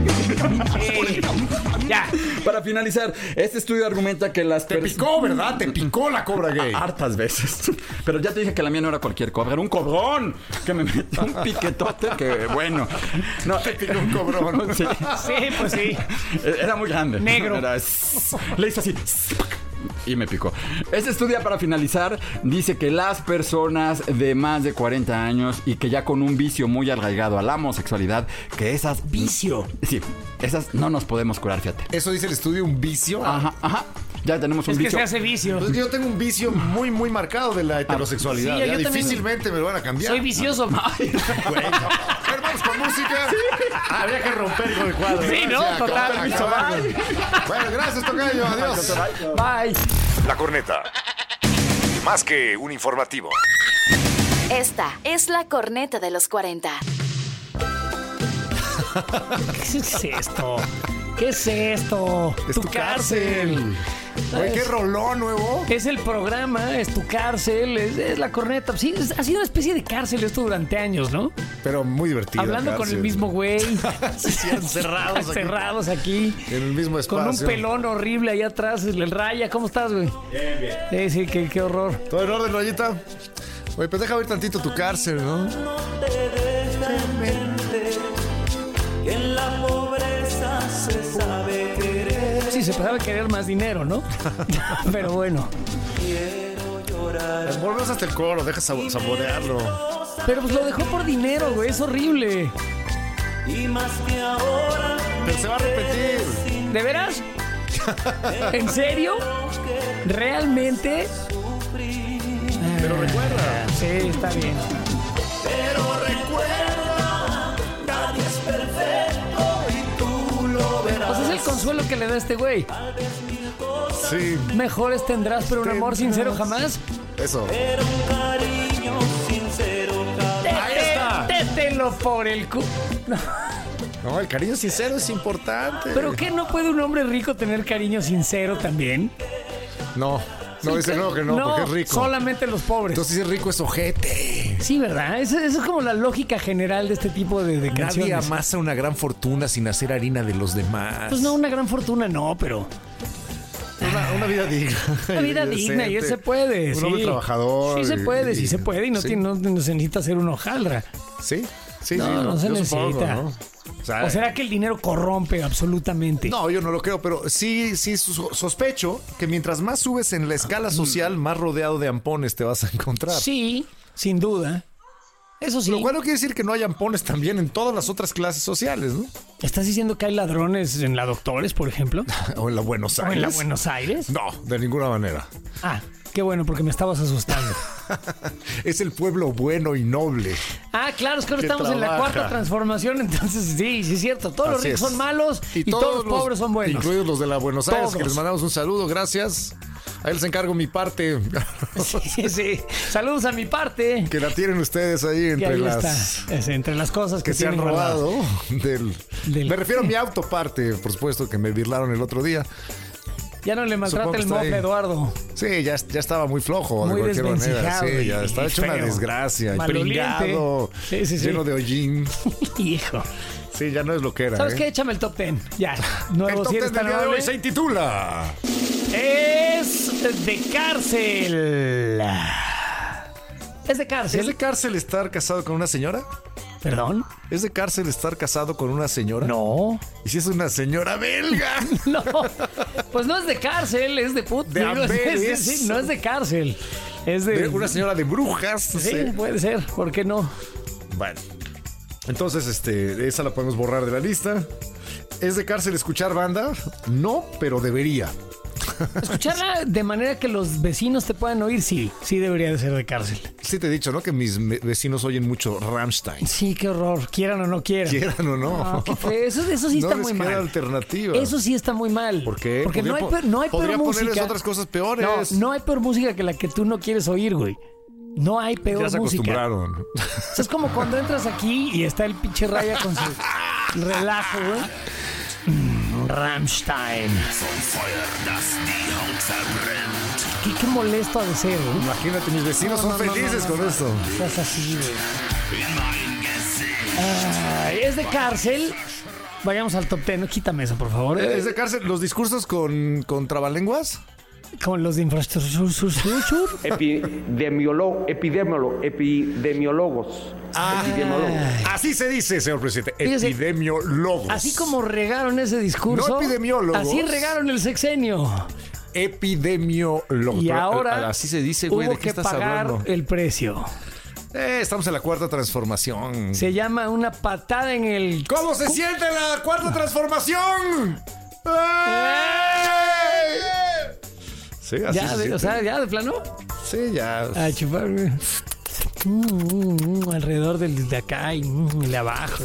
Ya. Para finalizar, este estudio argumenta que las Te picó, ¿verdad? Te picó la cobra gay. hartas veces. Pero ya te dije que la mía no era cualquier cobra, era un cobrón que me metió un piquetote que bueno. No, Te picó un cobrón. Sí. Sí, pues sí. Era muy grande. Negro. Le hizo así. Y me picó. Este estudio, para finalizar, dice que las personas de más de 40 años y que ya con un vicio muy arraigado a la homosexualidad, que esas... Vicio. Sí, esas no nos podemos curar, fíjate. Eso dice el estudio, un vicio. Ajá. Ya tenemos un Es que vicio. se hace vicio. Pues es que yo tengo un vicio muy, muy marcado de la heterosexualidad. Sí, ya yo también. difícilmente me lo van a cambiar. Soy vicioso. Bueno, a ver, vamos con música. Habría que romper con el cuadro. Sí, ¿no? O sea, Total. acabar. Bueno, gracias, tocayo. Adiós. Bye. La corneta. Más que un informativo. Esta es la corneta de los 40. ¿Qué es esto? ¿Qué es esto? Es tu cárcel. Oye, qué rolón nuevo. Es el programa, es tu cárcel, es la corneta. Sí, ha sido una especie de cárcel esto durante años, ¿no? Pero muy divertido. Hablando con el mismo güey. Sí, encerrados aquí. Encerrados aquí. En el mismo espacio. Con un pelón horrible allá atrás, el Raya. ¿Cómo estás, güey? Bien. Sí, qué horror. ¿Todo en orden, Rayita? Oye, pues deja ver tantito tu cárcel, ¿no? pues empezaba a querer más dinero, ¿no? Pero bueno. Volvemos hasta el coro, deja saborearlo. Pero pues lo dejó por dinero, güey, es horrible. Pero se va a repetir. ¿De veras? ¿En serio? ¿Realmente? Pero recuerda. Sí, está bien. Pero recuerda, nadie es perfecto y tú lo verás. Pues es el consuelo que le da este güey. Sí. Mejores tendrás, pero un amor sincero jamás. Eso. Pero un cariño sincero jamás. Ahí está. Tételo por el cu... No, el cariño sincero es importante. ¿Pero qué? ¿No puede un hombre rico tener cariño sincero también? No, dice no, que no, porque es rico. Solamente los pobres. Entonces si es rico es ojete. Sí, ¿verdad? Esa es como la lógica general de este tipo de canciones. Nadie amasa una gran fortuna sin hacer harina de los demás. Pues no, una gran fortuna no, pero... Una vida digna. Una vida digna y se puede. Un hombre trabajador. Sí se puede, sí se puede y no, no se necesita ser un hojaldra. Sí, no se necesita. Supongo, ¿no? ¿O será que el dinero corrompe absolutamente? No, yo no lo creo, pero sí sospecho que mientras más subes en la escala social, más rodeado de ampones te vas a encontrar. Sí, sin duda. Eso sí. Lo cual no quiere decir que no haya ampones también en todas las otras clases sociales, ¿no? ¿Estás diciendo que hay ladrones en la Doctores, por ejemplo? ¿O en la Buenos Aires? ¿O en la Buenos Aires? No, de ninguna manera. Ah, qué bueno, porque me estabas asustando. Es el pueblo bueno y noble. Ah, claro, es que ahora estamos en la cuarta transformación, entonces sí, es cierto. Todos los ricos son malos y todos los pobres son buenos. Incluidos los de la Buenos Aires, todos. que les mandamos un saludo, gracias. Ahí les encargo mi parte. Sí. Saludos a mi parte. Que la tienen ustedes ahí entre las cosas que se han robado. Me refiero a mi autoparte, por supuesto, que me birlaron el otro día. Ya no le maltrata el mofle, Eduardo. Sí, ya estaba muy flojo. Muy de cualquier manera. Sí, ya estaba hecho feo. Una desgracia. Y pringado. Sí. Lleno de hollín. Hijo. Sí, ya no es lo que era. ¿Sabes qué? Échame el top 10. Ya. Nuevo, el top 10 del día de hoy se intitula... Es de cárcel. Es de cárcel. ¿Es de cárcel estar casado con una señora? ¿Perdón? ¿Es de cárcel estar casado con una señora? No. ¿Y si es una señora belga? No. Pues no es de cárcel, es de puto. De Amberes. Sí, no es de cárcel. Es de una señora de brujas. Sí, puede ser. ¿Por qué no? Bueno. Entonces, esa la podemos borrar de la lista. ¿Es de cárcel escuchar banda? No, pero debería. Escucharla de manera que los vecinos te puedan oír, sí debería de ser de cárcel. Sí te he dicho, ¿no? Que mis vecinos oyen mucho Rammstein. Sí, qué horror, quieran o no quieran. Quieran o no. Qué feo. Eso sí está muy mal. No les queda alternativa. Eso sí está muy mal. ¿Por qué? Porque no hay peor música. Podría ponerles otras cosas peores. No hay peor música que la que tú no quieres oír, güey. No hay peor música. Ya se acostumbraron. O sea, es como cuando entras aquí y está el pinche Raya con su relajo, güey. Rammstein. Qué molesto ha de ser, güey. Imagínate, mis vecinos son felices con esto. Estás así, güey. Es de cárcel. Vayamos al top 10. Quítame eso, por favor. ¿Es de cárcel los discursos con trabalenguas? Con los de infraestructura. Epidemiólogos. Epidemiólogos. Así se dice, señor presidente. Epidemiólogos. Así como regaron ese discurso. No epidemiólogos. Así regaron el sexenio. Epidemiólogos. Y ahora así se dice, güey. ¿De qué estás hablando? Pagar el precio. Estamos en la cuarta transformación. Se llama una patada en el... ¿Cómo se siente la cuarta transformación? Sí, así ya de plano. Sí, ya. A chupar. Alrededor de acá y de abajo.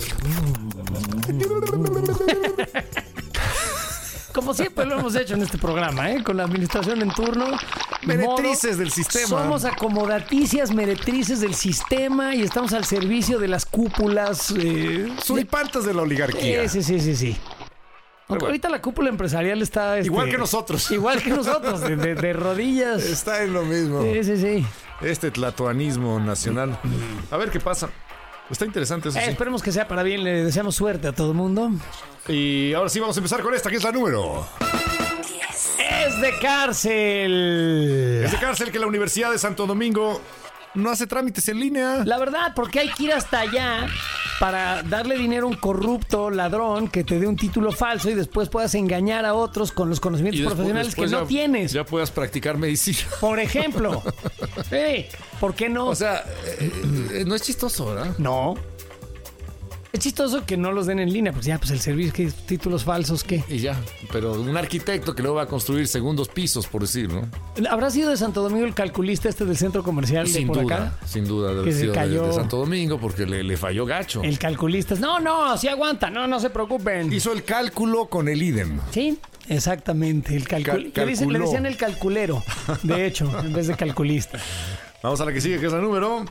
Como siempre lo hemos hecho en este programa, con la administración en turno. Meretrices del sistema. Somos acomodaticias, meretrices del sistema y estamos al servicio de las cúpulas. Suripantas de la oligarquía. Sí. Aunque ahorita la cúpula empresarial está... igual que nosotros. Igual que nosotros, de rodillas. Está en lo mismo. Sí. Este tlatoanismo nacional. A ver qué pasa. Está interesante eso. Esperemos que sea para bien. Le deseamos suerte a todo el mundo. Y ahora sí vamos a empezar con esta, que es la número 10. Es de cárcel. Es de cárcel que la Universidad de Santo Domingo no hace trámites en línea. La verdad, porque hay que ir hasta allá para darle dinero a un corrupto ladrón que te dé un título falso y después puedas engañar a otros con los conocimientos profesionales que no tienes. Ya puedas practicar medicina. Por ejemplo. ¿Por qué no? O sea, no es chistoso, ¿verdad? No. Es chistoso que no los den en línea, pues ya, pues el servicio, que títulos falsos, ¿qué? Y ya, pero un arquitecto que luego va a construir segundos pisos, por decir, ¿no? ¿Habrá sido de Santo Domingo el calculista del centro comercial de por acá? Sin duda, debe Que se sido cayó. de Santo Domingo porque le falló gacho. El calculista. No, sí aguanta, no se preocupen. Hizo el cálculo con el IDEM. Sí, exactamente. Le decían el calculero, de hecho, en vez de calculista. Vamos a la que sigue, que es la número...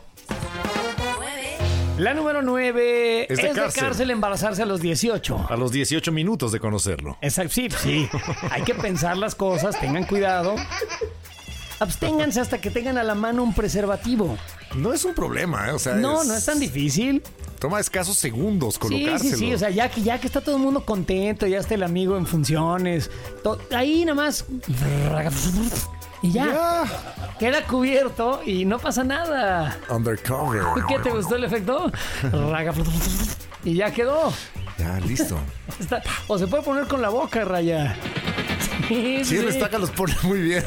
La número 9 es de cárcel embarazarse a los 18. A los 18 minutos de conocerlo. Exacto, sí. Hay que pensar las cosas, tengan cuidado. Absténganse hasta que tengan a la mano un preservativo. No es un problema, ¿eh? O sea, no es tan difícil. Toma escasos segundos colocárselo. Sí, o sea, ya que está todo el mundo contento, ya está el amigo en funciones, ahí nada más... Y ya. Queda cubierto y no pasa nada. Undercover. ¿Qué te gustó el efecto? Y ya quedó. Ya, listo. O se puede poner con la boca, Raya. Sí, Restaca los pone muy bien.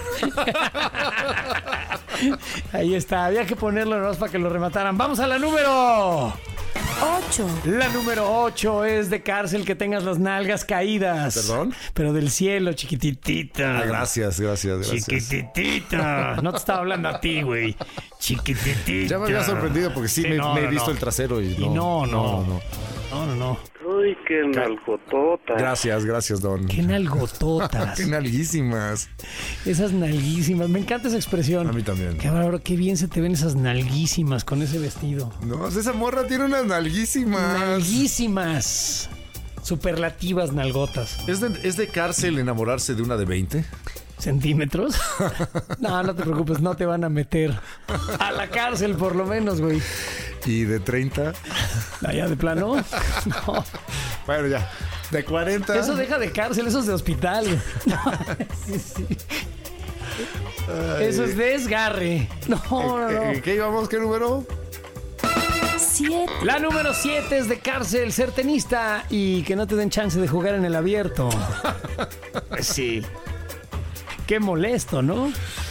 Ahí está, había que ponerlo nomás para que lo remataran. Vamos a la número 8. La número 8 es de cárcel que tengas las nalgas caídas. ¿Perdón? Pero del cielo, chiquititita. Gracias. Chiquititita. No te estaba hablando a ti, güey. Chiquititita. Ya me había sorprendido porque sí, me he visto el trasero y no. No. Uy, qué nalgototas. Gracias, don. Qué nalgototas. Qué nalguísimas. Esas nalguísimas. Me encanta esa expresión. A mí también. Qué bárbaro, qué bien se te ven esas nalguísimas con ese vestido. No, esa morra tiene unas nalguísimas. Nalguísimas. Superlativas nalgotas. ¿Es de cárcel enamorarse de una de 20? ¿Centímetros? No te preocupes, no te van a meter a la cárcel por lo menos, güey. ¿Y de 30? ¿Ya de plano? No. Bueno, ya. ¿De 40? Eso deja de cárcel, eso es de hospital. Sí. Eso es desgarre. No. ¿Qué íbamos? ¿Qué número? 7. La número 7 es de cárcel, ser tenista y que no te den chance de jugar en el abierto. Pues sí. Qué molesto, ¿no?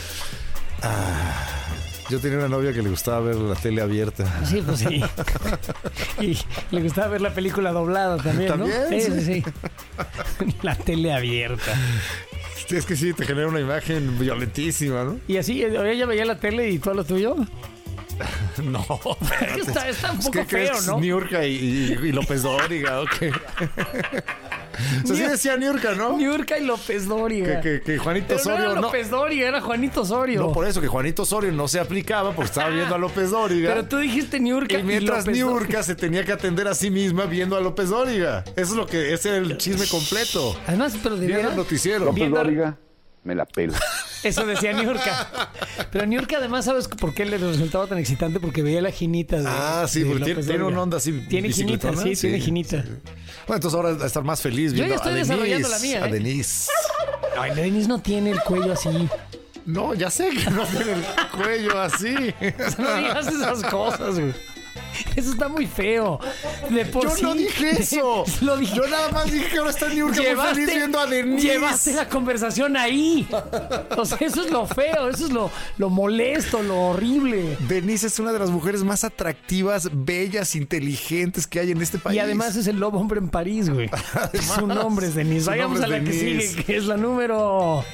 Yo tenía una novia que le gustaba ver la tele abierta. Sí, pues sí. Y le gustaba ver la película doblada también, ¿no? Sí. La tele abierta. Es que sí, te genera una imagen violentísima, ¿no? Y así, ella veía la tele y todo lo tuyo. No, está un poco feo, ¿no? Niurka y López Dóriga, ¿o qué? O sea, sí decía Niurka, ¿no? Niurka y López Dóriga. Que Juanito Pero Osorio... no era López Dóriga, era Juanito Osorio. No, por eso que Juanito Osorio no se aplicaba porque estaba viendo a López Dóriga. Pero tú dijiste Niurka y mientras Niurka se tenía que atender a sí misma viendo a López Dóriga. Eso es lo que... Ese era el chisme completo. Además, pero de el noticiero. López Dóriga me la pela. Eso decía Niurka. Pero Niurka además, ¿sabes por qué le resultaba tan excitante? Porque veía la jinita de... sí, porque tiene una onda así. Tiene jinita, sí, tiene jinita. Bueno, entonces ahora va a estar más feliz viendo Yo ya estoy desarrollando la mía, a Denise. Ay, Denise no tiene el cuello así. No, ya sé que no tiene el cuello así. No digas esas cosas, güey. Eso está muy feo. Yo no dije eso. Lo dije. Yo nada más dije que ahora está Niurka muy feliz viendo a Denise. Llevaste la conversación ahí. O sea, eso es lo feo, eso es lo molesto, lo horrible. Denise es una de las mujeres más atractivas, bellas, inteligentes que hay en este país. Y además es el lobo hombre en París, güey. Su nombre es Denise. Vayamos a la que sigue, que es la número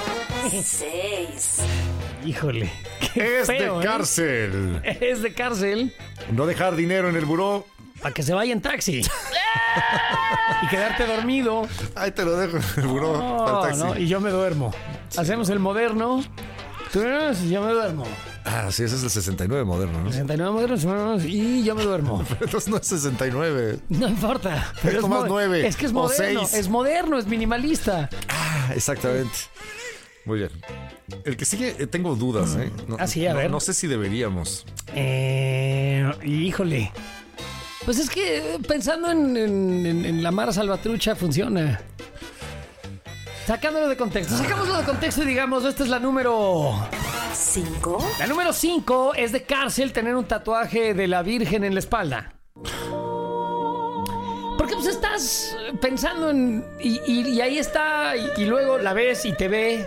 6. Híjole. Es feo, de cárcel. Es de cárcel. No dejar dinero en el buró. Para que se vaya en taxi. Y quedarte dormido. Ahí te lo dejo en el buró para el taxi. No, y yo me duermo. Hacemos el moderno. Tú y yo me duermo. Sí, ese es el 69 moderno, ¿no? 69 moderno y yo me duermo. Pero entonces no es 69. No importa. Es más 9. Es que es moderno. 6. Es moderno, es minimalista. Exactamente. Muy bien. El que sigue, tengo dudas, ¿eh? Sí, a ver. No sé si deberíamos. Híjole. Pues es que pensando en la Mara Salvatrucha funciona. Sacándolo de contexto. Sacámoslo de contexto y digamos, esta es la número 5. La número 5 es de cárcel tener un tatuaje de la Virgen en la espalda. pues estás pensando en... Y ahí está, y luego la ves y te ve,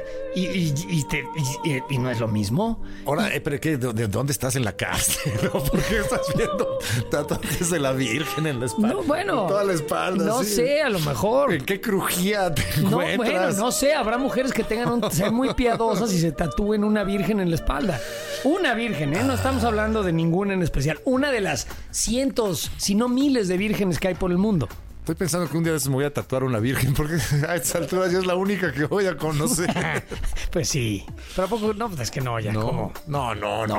y no es lo mismo. Ahora, pero ¿qué? ¿De dónde estás en la cárcel? ¿Por qué estás viendo tatuajes de la Virgen en la espalda? No, bueno. En toda la espalda. No sí. sé, a lo mejor. ¿En qué crujía te No, encuentras? bueno, no sé, habrá mujeres que sean muy piadosas y se tatúen una virgen en la espalda. Una virgen, ¿eh? No estamos hablando de ninguna en especial. Una de las cientos, si no miles de vírgenes que hay por el mundo. Estoy pensando que un día de esos me voy a tatuar una virgen porque a estas alturas ya es la única que voy a conocer. Pues sí. Pero ¿a poco? No, pues es que no, ya como... No.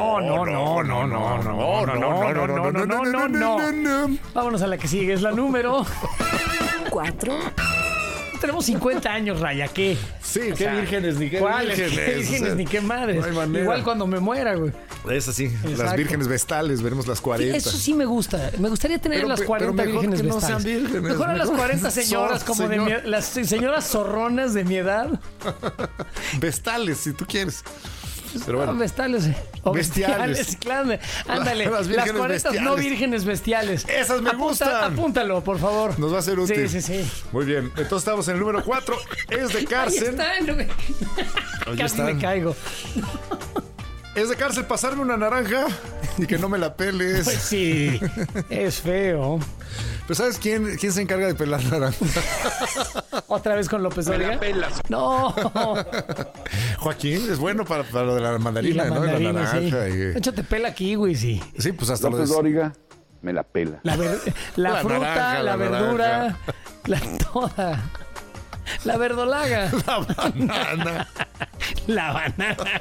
Vámonos a la que sigue, es la número 4. Tenemos 50 años, Raya, ¿qué? Sí, O qué sea, vírgenes, ni qué ¿cuáles? vírgenes. ¿Qué vírgenes, O sea, ni qué madres? no hay manera. Igual cuando me muera, güey. Es así, las Exacto. vírgenes vestales, veremos las 40. Eso sí me gusta. Me gustaría tener Pero las 40 mejor vírgenes que no vestales. sean vírgenes, Mejor a las mejor 40 señoras son, como señor. las señoras zorronas de mi edad. Vestales, si tú quieres. Pero bueno. Vestales. O Bestiales. bestiales, claro. Ándale. Las Las vírgenes 40 bestiales. no vírgenes bestiales. Esas me gustan. Apúntalo, por favor. Nos va a ser útil. Sí. Muy bien. Entonces estamos en el número 4. Es de Ahí cárcel. están, güey. Ahí Casi están. me caigo. Es de cárcel pasarme una naranja y que no me la peles. Pues sí, es feo. Pero ¿sabes quién se encarga de pelar naranja? ¿Otra vez con López Dóriga? No. Joaquín es bueno para lo de la Y mandarina, la ¿no? mandarina, La naranja. sí. De hecho, te pela kiwi, sí. Sí, pues hasta López Dóriga me la pela. La La fruta, naranja, la la verdura, toda. La verdolaga. La banana. La banana.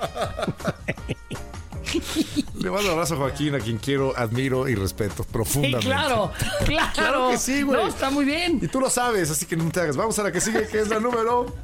Le mando un abrazo a Joaquín, a quien quiero, admiro y respeto Sí, profundamente. claro. Claro que sí, güey. No, está muy bien. Y tú lo sabes, así que no te hagas. Vamos a la que sigue, que es la número...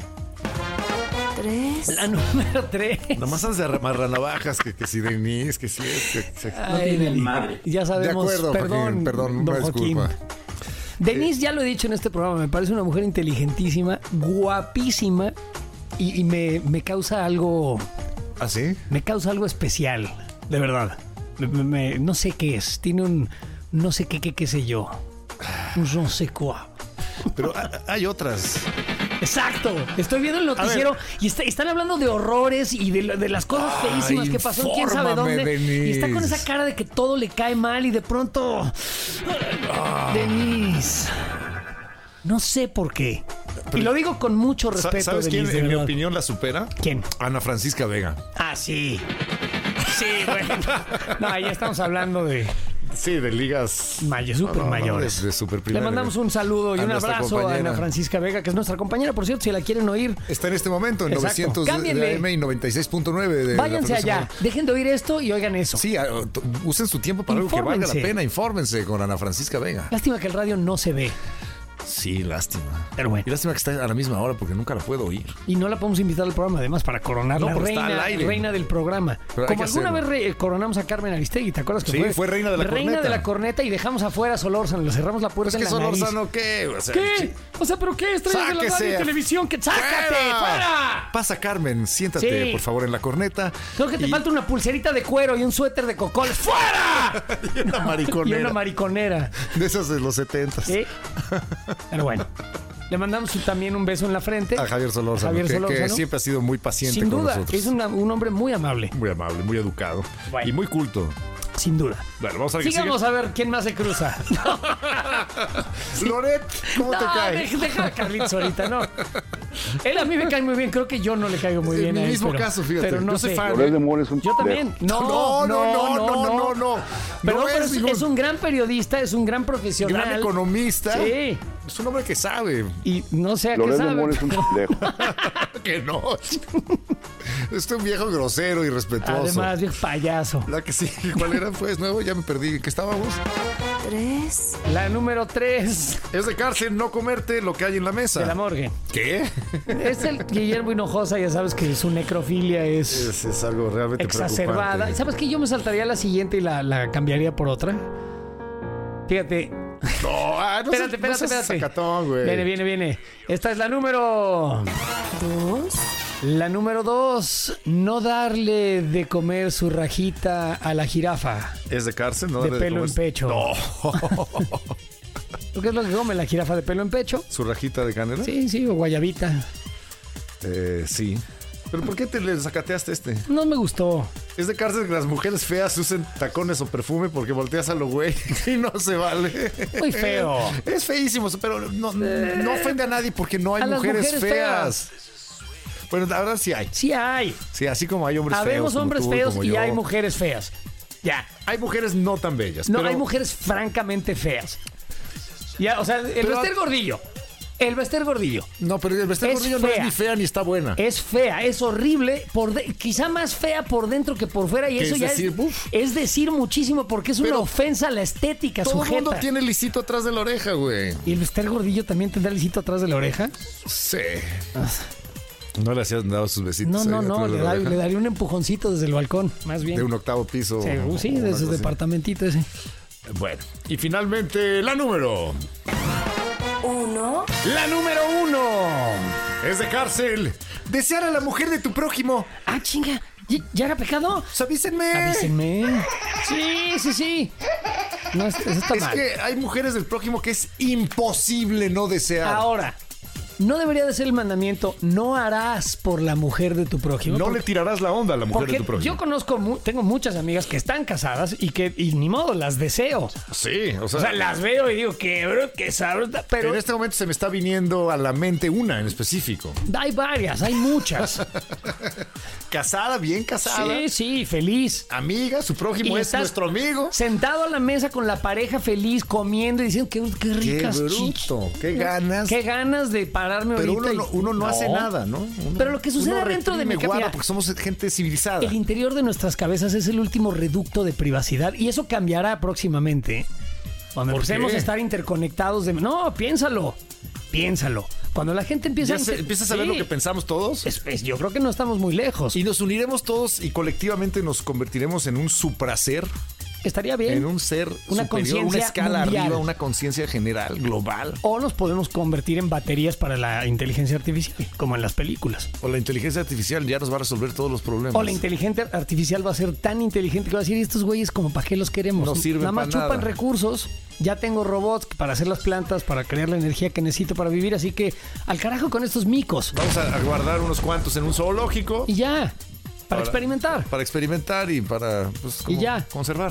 3. La número 3. Nomás andas de marranavajas, que si Denise, que si es, que... No tiene ni madre. Ya De sabemos. acuerdo, Joaquín, perdón, don una Joaquín. disculpa. Denise, ya lo he dicho en este programa, me parece una mujer inteligentísima, guapísima y me causa algo... ¿Ah, sí? Me causa algo especial, de verdad. No sé qué es. Tiene un... No sé qué sé yo. Un no sé quoi. Pero hay otras. Exacto. Estoy viendo el noticiero y están hablando de horrores y de las cosas feísimas que pasó en quién sabe infórmame, dónde. Denise. Y está con esa cara de que todo le cae mal y de pronto... Denise. No sé por qué. Y lo digo con mucho respeto, ¿Sabes Denise, quién, de en mi verdad. opinión, la supera? ¿Quién? Ana Francisca Vega. Ah, sí. Sí, bueno. No, ahí estamos hablando de... Sí, de ligas... Super mayores. De super Le primera. mandamos un saludo y A un nuestra abrazo a compañera. Ana Francisca Vega, que es nuestra compañera, por cierto, si la quieren oír. Está en este momento en Exacto. 900 Cámbienle. de AM y 96.9 de la Váyanse frecuencia allá, modulada. dejen de oír esto y oigan eso. Sí, usen su tiempo para algo que valga la Infórmense. pena. Infórmense con Ana Francisca Vega. Lástima que el radio no se ve. Sí, lástima. Pero bueno. Y lástima que está a la misma hora porque nunca la puedo oír. Y no la podemos invitar al programa, además, para coronar No, la porque está al reina, aire. reina del programa. Pero hay Como que alguna hacerlo. vez coronamos a Carmen Aristegui, ¿te acuerdas que Sí, fue reina de la reina corneta. de la corneta y dejamos afuera a Solórzano, le cerramos la puerta Es que en la nariz. Solórzano, ¿qué? O sea, ¿Qué? O sea, ¿pero qué? Estrellas de la radio y Sáquese. televisión, que sácate, fuera. Pasa, Carmen, siéntate, Sí. por favor, en la corneta. Creo que te falta una pulserita de cuero y un suéter de cocoles. ¡Fuera! Y una Y mariconera. una mariconera. De esas de los 70. ¿Sí? Pero bueno. Le mandamos también un beso en la frente. A Javier Solórzano, Javier que Solórzano. siempre ha sido muy paciente Sin con duda, nosotros. es un hombre muy amable. Muy amable, muy educado. Bueno. Y muy culto. Sin duda. Bueno, vamos a ver qué Sigamos a ver quién más se cruza. sigue. Loret, ¿cómo te cae? Deja a Carlitos ahorita, no. Él a mí me cae muy bien, creo que yo no le caigo muy bien En mi a él. mismo pero- caso, fíjate. Pero no Yo soy sé. fan. Loret de Mola es un Yo también. No. No. Pero, No pero es, ningún es un gran periodista, es un gran profesional. gran economista. Sí. Es un hombre que sabe. Y no sé a qué Loret de sabe. Mola es un pendejo. Que no. Es un viejo grosero y respetuoso. Además, viejo payaso. La que sí, ¿cuál era? Pues nuevo, ya me perdí. ¿En qué estábamos? 3. La número 3 Es de cárcel no comerte lo que hay en la mesa. de la morgue. ¿Qué? Es el Guillermo Hinojosa, ya sabes que su necrofilia es Es algo realmente exacerbada. preocupante. ¿Sabes qué? Yo me saltaría la siguiente y la cambiaría por otra. Fíjate. No, Espérate. Sacatón, güey. Viene. Esta es la número 2. La número 2, no darle de comer su rajita a la jirafa ¿Es de cárcel? ¿No? de Dale pelo comer. en pecho. No. Porque es lo que come la jirafa de pelo en pecho. ¿Su rajita de canela? Sí, o guayabita. Sí. ¿Pero por qué te le sacateaste este? No me gustó. Es de cárcel que las mujeres feas usen tacones o perfume porque volteas a lo güey y no se vale. Muy feo. Es feísimo, pero no ofende a nadie porque no hay mujeres feas. Bueno, la verdad sí hay. Sí hay. Sí, así como hay hombres feos. Habemos hombres tú, feos y yo. hay mujeres feas. Ya. Hay mujeres no tan bellas. No, pero... hay mujeres francamente feas. Ya, o sea, el Bester Gordillo. El Bester Gordillo. No, pero el Bester Gordillo no es ni fea ni está buena. Es fea, es horrible, quizá más fea por dentro que por fuera. Y eso ya es decir muchísimo porque es una ofensa a la estética todo sujeta. Todo el mundo tiene lisito atrás de la oreja, güey. ¿Y el Bester Gordillo también tendrá lisito atrás de la oreja? Sí. No le hacías dado sus besitos. No, le daría un empujoncito desde el balcón, más bien. De un octavo piso. Sí, desde su departamentito ese. Bueno, y finalmente la número 1. La número 1 es de cárcel. Desear a la mujer de tu prójimo. Ah, chinga. ¿Ya era pecado? Pues avísenme. Sí. No, eso está mal. Es que hay mujeres del prójimo que es imposible no desear. Ahora, no debería de ser el mandamiento, no harás por la mujer de tu prójimo. No le tirarás la onda a la mujer de tu prójimo. Yo tengo muchas amigas que están casadas y ni modo, las deseo. Sí, o sea, las veo y digo, qué sabrosa, pero... En este momento se me está viniendo a la mente una en específico. Hay varias, hay muchas. Casada, bien casada. Sí, feliz. Amiga, su prójimo es nuestro amigo. Sentado a la mesa con la pareja feliz, comiendo y diciendo, qué ricas bruto, qué ganas. Qué ganas de pararme pero ahorita. Uno no hace nada, ¿no? Pero lo que sucede dentro de mi cabeza, porque somos gente civilizada. El interior de nuestras cabezas es el último reducto de privacidad y eso cambiará próximamente. Cuando empecemos a estar interconectados No, piénsalo. Cuando la gente empieza a saber lo que pensamos todos. Yo creo que no estamos muy lejos. Y nos uniremos todos y colectivamente nos convertiremos en un supraser. Estaría bien. En un ser superior, una escala mundial. Arriba, una conciencia general, global. O nos podemos convertir en baterías para la inteligencia artificial, como en las películas. O la inteligencia artificial ya nos va a resolver todos los problemas. O la inteligencia artificial va a ser tan inteligente que va a decir, estos güeyes como para qué los queremos. No sirven nada más para chupan nada. Recursos. Ya tengo robots para hacer las plantas, para crear la energía que necesito para vivir. Así que al carajo con estos micos. Vamos a guardar unos cuantos en un zoológico. Y ya. Para experimentar. Para experimentar y para conservar.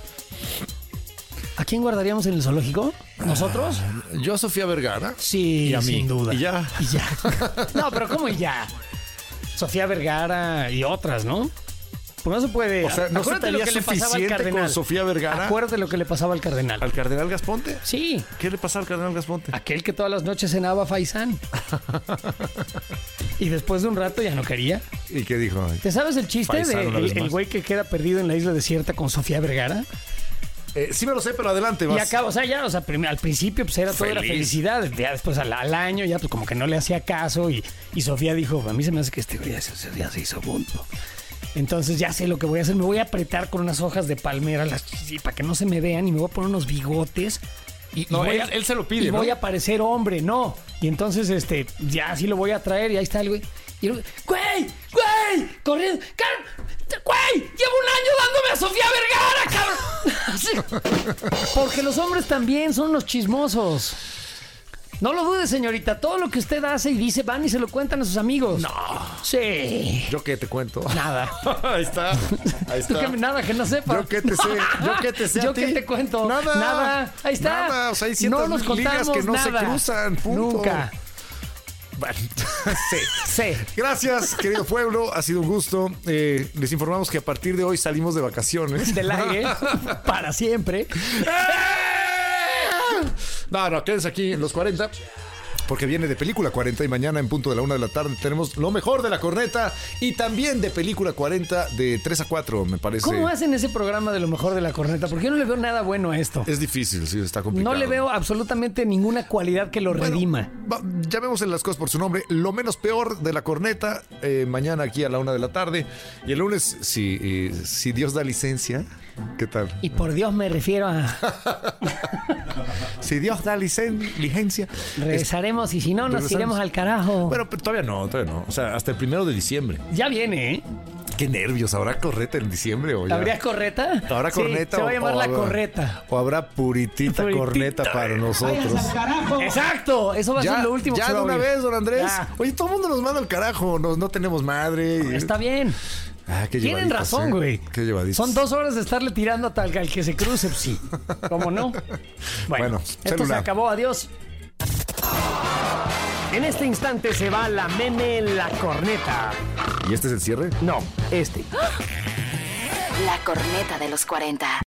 ¿A quién guardaríamos en el zoológico? ¿Nosotros? Yo a Sofía Vergara. Sí, y a mí. Sin duda. Y ya. No, pero ¿cómo y ya? Sofía Vergara y otras, ¿no? Pues no se puede. O sea, ¿no acuérdate sería lo que le pasaba al suficiente cardenal con Sofía Vergara? Acuérdate lo que le pasaba al cardenal. ¿Al cardenal Gasponte? Sí. ¿Qué le pasaba al cardenal Gasponte? Aquel que todas las noches cenaba faisán. Y después de un rato ya no quería. ¿Y qué dijo? ¿Te sabes el chiste del güey que queda perdido en la isla desierta con Sofía Vergara? Sí me lo sé, pero adelante. Y acá, al principio pues era todo era felicidad. Ya después al año ya pues como que no le hacía caso y Sofía dijo, a mí se me hace que este güey ya se hizo punto. Entonces ya sé lo que voy a hacer. Me voy a apretar con unas hojas de palmera para que no se me vean y me voy a poner unos bigotes. Él se lo pide, y voy a parecer hombre, ¿no? Y entonces ya así lo voy a traer y ahí está el güey. Y el güey, corriendo. Güey, llevo un año dándome a Sofía Vergara, cabrón. Porque los hombres también son unos chismosos. No lo dudes, señorita. Todo lo que usted hace y dice van y se lo cuentan a sus amigos. No. Sí. ¿Yo qué te cuento? Nada. Ahí está. Nada que no sepa. Yo qué te sé. Yo qué te cuento. Nada. Ahí está. Nada. O sea, hay ciertas ligas que no se cruzan. Punto. Nunca. Bueno, sí. Gracias, querido pueblo. Ha sido un gusto. Les informamos que a partir de hoy salimos de vacaciones. Del aire. Para siempre. No, quédense aquí en los 40. Porque viene de Película 40 y mañana en punto de la 1 de la tarde tenemos lo mejor de La Corneta y también de Película 40 de 3 a 4, me parece. ¿Cómo hacen ese programa de lo mejor de La Corneta? Porque yo no le veo nada bueno a esto. Es difícil, sí, está complicado. No le veo absolutamente ninguna cualidad que lo redima. Llamémosle las cosas por su nombre. Lo menos peor de La Corneta, mañana aquí a la 1 de la tarde. Y el lunes, si Dios da licencia... ¿Qué tal? Y por Dios me refiero a... Si Dios da licencia... Regresaremos y si no, nos iremos al carajo. Bueno, pero todavía no. O sea, hasta el 1 de diciembre. Ya viene, ¿eh? Qué nervios. ¿Habrá correta en diciembre o ya? ¿Habría correta? ¿Habrá corneta? Sí, se va a llamar la correta. ¿O habrá puritita corneta para nosotros? Exacto, eso va a ser lo último que ya se va de a una oír. vez, don Andrés. Ya. Oye, todo el mundo nos manda al carajo. No tenemos madre. Está bien. Qué Tienen llevaditos, razón, güey. Qué llevaditos. Son 2 horas de estarle tirando a tal al que se cruce, pues sí. ¿Cómo no? Bueno, esto celular. se acabó. Adiós. En este instante se va la meme la corneta. ¿Y este es el cierre? No, este. La corneta de los 40.